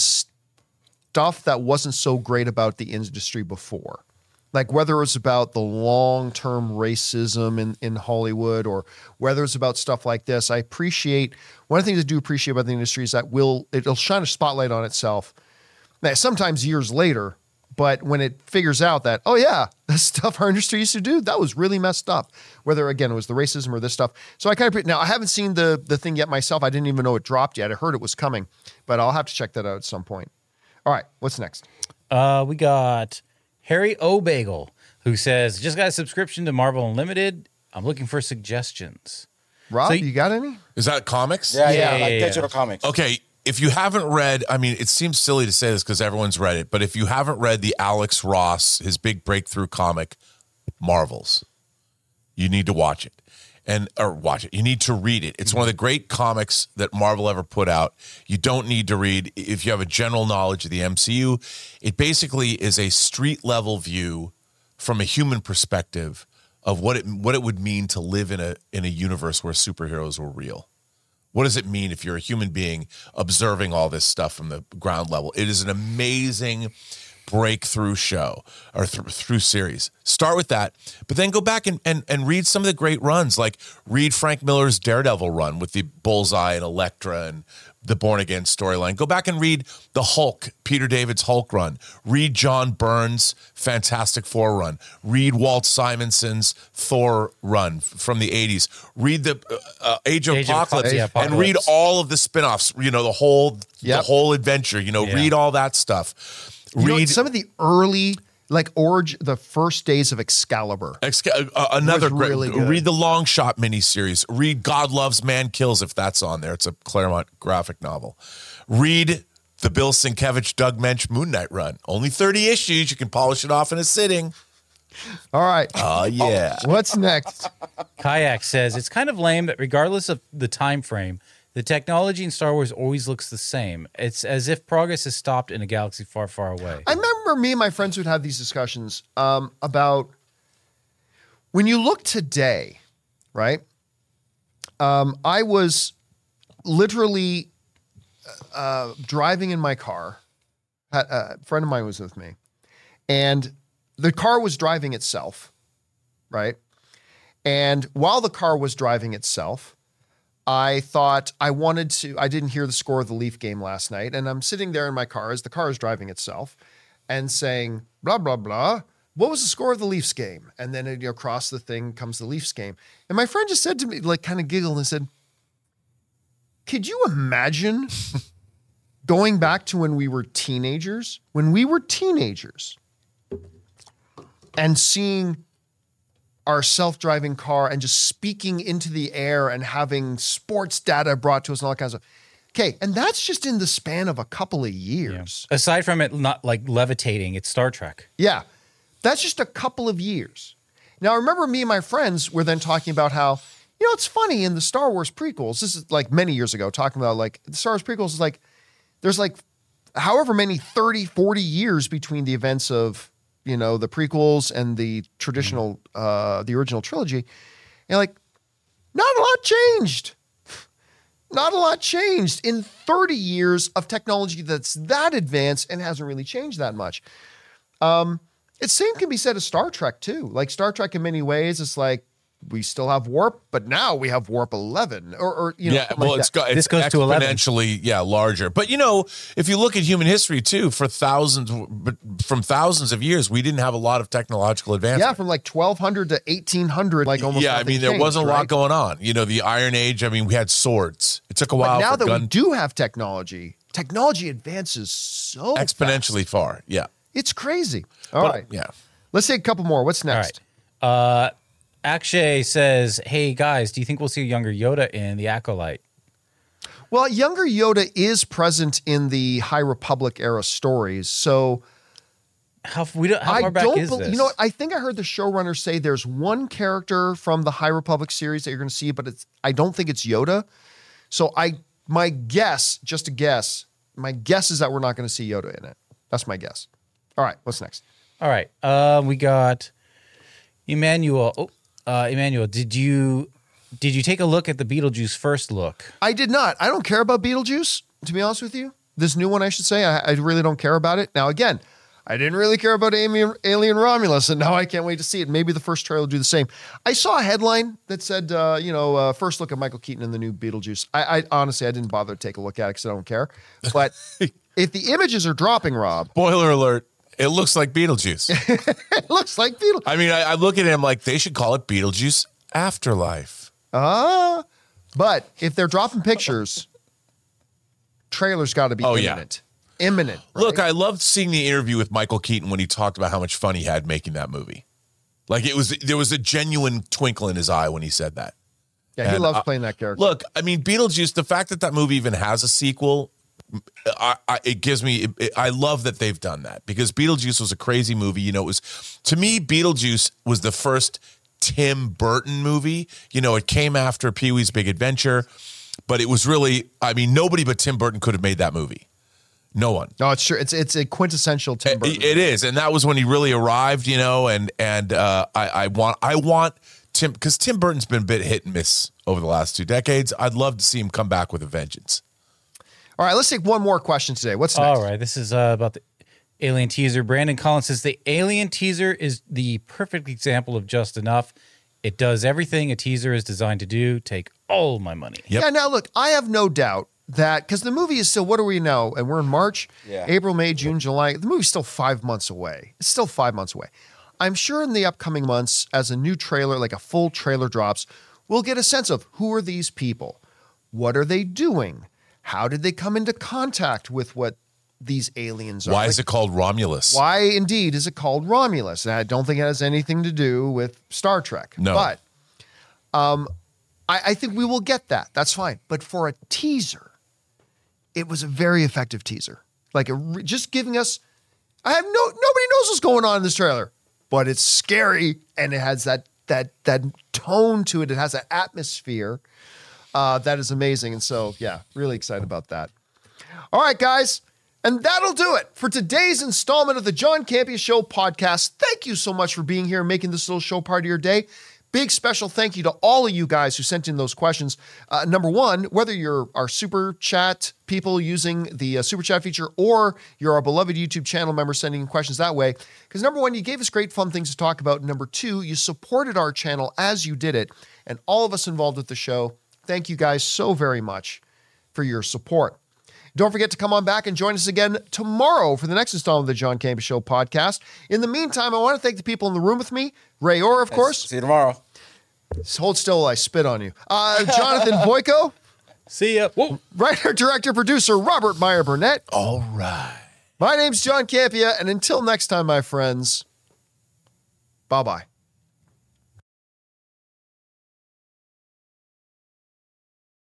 stuff that wasn't so great about the industry before. Like whether it's about the long-term racism in, in Hollywood or whether it's about stuff like this, I appreciate, one of the things I do appreciate about the industry is that will it'll shine a spotlight on itself. Now, sometimes years later, but when it figures out that, oh yeah, the stuff our industry used to do, that was really messed up. Whether again, it was the racism or this stuff. So I kind of, now I haven't seen the, the thing yet myself. I didn't even know it dropped yet. I heard it was coming, but I'll have to check that out at some point. All right, what's next? Uh, we got Harry O'Bagel, who says, just got a subscription to Marvel Unlimited. I'm looking for suggestions. Rob, So you got any? Is that comics? Yeah, yeah, Yeah, like yeah, yeah. digital comics. Okay, if you haven't read, I mean, it seems silly to say this because everyone's read it, but if you haven't read the Alex Ross, his big breakthrough comic, Marvels, you need to watch it. And or watch it. You need to read it. It's one of the great comics that Marvel ever put out. You don't need to read if you have a general knowledge of the M C U. It basically is a street level view from a human perspective of what it what it would mean to live in a in a universe where superheroes were real. What does it mean if you're a human being observing all this stuff from the ground level? It is an amazing breakthrough show or th- through series. Start with that, but then go back and, and and read some of the great runs. Like read Frank Miller's Daredevil run with the Bullseye and Elektra and the Born Again storyline. Go back and read the Hulk, Peter David's Hulk run. Read John Byrne's Fantastic Four run. Read Walt Simonson's Thor run from the eighties. Read the uh, Age of Age of Apocalypse, Apocalypse, yeah, and read Apocalypse. all of the spin-offs, you know, the whole Yep. the whole adventure, you know, Yeah. read all that stuff. You know, Read some of the early, like Origin, the first days of Excalibur. Exca- uh, another was great. really good. Read the Long Shot miniseries. Read God Loves, Man Kills if that's on there. It's a Claremont graphic novel. Read the Bill Sienkiewicz, Doug Mensch Moon Knight run. Only thirty issues. You can polish it off in a sitting. All right. Oh yeah. What's next? Kayak says, it's kind of lame that regardless of the time frame, the technology in Star Wars always looks the same. It's as if progress has stopped in a galaxy far, far away. I remember me and my friends would have these discussions um, about when you look today, right? Um, I was literally uh, driving in my car. Had- A friend of mine was with me, and the car was driving itself, right? And while the car was driving itself, I thought I wanted to, I didn't hear the score of the Leaf game last night. And I'm sitting there in my car as the car is driving itself and saying, blah, blah, blah. What was the score of the Leafs game? And then you know, across the thing comes the Leafs game. And my friend just said to me, like kind of giggled and said, could you imagine going back to when we were teenagers? When we were teenagers and seeing our self-driving car and just speaking into the air and having sports data brought to us and all that kinds of stuff. Okay, and that's just in the span of a couple of years. Aside from it not like levitating, it's Star Trek. Yeah, that's just a couple of years. Now, remember me and my friends were then talking about how, you know, it's funny in the Star Wars prequels, this is like many years ago, talking about like the Star Wars prequels is like, there's like however many thirty, forty years between the events of, you know, the prequels and the traditional, uh, the original trilogy. And like, not a lot changed. Not a lot changed in thirty years of technology that's that advanced and hasn't really changed that much. Um, it same can be said of Star Trek too. Like Star Trek in many ways, it's like, we still have warp, but now we have warp eleven or, or you know, Yeah, something well, like it's, that. got, it's This goes to eleven. exponentially, yeah, larger. But you know, if you look at human history too, for thousands, but from thousands of years, we didn't have a lot of technological advancement. Yeah, from like twelve hundred to eighteen hundred, like almost. yeah, I nothing mean, there changed, wasn't a lot right? going on. You know, the Iron Age. I mean, we had swords. It took a while But now for that gun we do have technology, technology advances so exponentially fast. far. Yeah, It's crazy. All right, But, yeah. let's take a couple more. What's next? All right. Uh, Akshay says, hey guys, do you think we'll see a younger Yoda in The Acolyte? Well, younger Yoda is present in the High Republic era stories, so How, we don't, how I far back don't. is bel- this? You know, what? I think I heard the showrunner say there's one character from the High Republic series that you're going to see, but it's. I don't think it's Yoda. So I, my guess, just a guess, my guess is that we're not going to see Yoda in it. That's my guess. All right, what's next? All right. Um, we got Emmanuel. Oh, uh, Emmanuel, did you did you take a look at the Beetlejuice first look? I did not. I don't care about Beetlejuice, to be honest with you. This new one, I should say, I, I really don't care about it. Now, again, I didn't really care about Alien, Alien Romulus, and now I can't wait to see it. Maybe the first trailer will do the same. I saw a headline that said, uh, you know, uh, first look at Michael Keaton in the new Beetlejuice. I, I honestly, I didn't bother to take a look at it because I don't care. But if the images are dropping, Rob, Spoiler alert. It looks like Beetlejuice. it looks like Beetlejuice. I mean, I, I look at him like they should call it Beetlejuice Afterlife. Ah, uh, but if they're dropping pictures, trailer's got to be Oh, imminent. Yeah. Imminent. Right? Look, I loved seeing the interview with Michael Keaton when he talked about how much fun he had making that movie. Like it was, there was a genuine twinkle in his eye when he said that. Yeah, he And, loves uh, playing that character. Look, I mean, Beetlejuice, the fact that that movie even has a sequel, I, I, it gives me, it, it, I love that they've done that because Beetlejuice was a crazy movie. You know, it was, to me, Beetlejuice was the first Tim Burton movie. You know, it came after Pee-wee's Big Adventure, but it was really, I mean, nobody but Tim Burton could have made that movie. No one. No, it's true. It's it's a quintessential Tim Burton. It, it is, and that was when he really arrived. You know, and and uh, I, I want I want Tim because Tim Burton's been a bit hit and miss over the last two decades. I'd love to see him come back with a vengeance. All right, let's take one more question today. What's next? All right, this is uh, about the Alien teaser. Brandon Collins says the Alien teaser is the perfect example of just enough. It does everything a teaser is designed to do. Take all my money. Yep. Yeah, now look, I have no doubt that, because the movie is still, what are we now? And we're in March, Yeah. April, May, June, July. The movie's still five months away. It's still five months away. I'm sure in the upcoming months, as a new trailer, like a full trailer drops, we'll get a sense of who are these people? What are they doing? How did they come into contact with what these aliens are? Why Like, is it called Romulus? Why indeed is it called Romulus? And I don't think it has anything to do with Star Trek. No. But um, I, I think we will get that. That's fine. But for a teaser, it was a very effective teaser. Like a, re- just giving us, I have no, nobody knows what's going on in this trailer, but it's scary and it has that that that tone to it. It has an atmosphere uh, that is amazing. And so, yeah, really excited about that. All right, guys. And that'll do it for today's installment of the John Campea Show podcast. Thank you so much for being here and making this little show part of your day. Big special thank you to all of you guys who sent in those questions. Uh, number one, whether you're our super chat people using the uh, super chat feature or you're our beloved YouTube channel member sending in questions that way. Because number one, you gave us great fun things to talk about. And number two, you supported our channel as you did it. And all of us involved with the show, thank you guys so very much for your support. Don't forget to come on back and join us again tomorrow for the next installment of the John Campea Show podcast. In the meantime, I want to thank the people in the room with me. Ray Orr, of course. See you tomorrow. Hold still while I spit on you. Uh, Jonathan Boyko. See ya. Whoa. Writer, director, producer, Robert Meyer Burnett. All right. My name's John Campea, and until next time, my friends, bye-bye.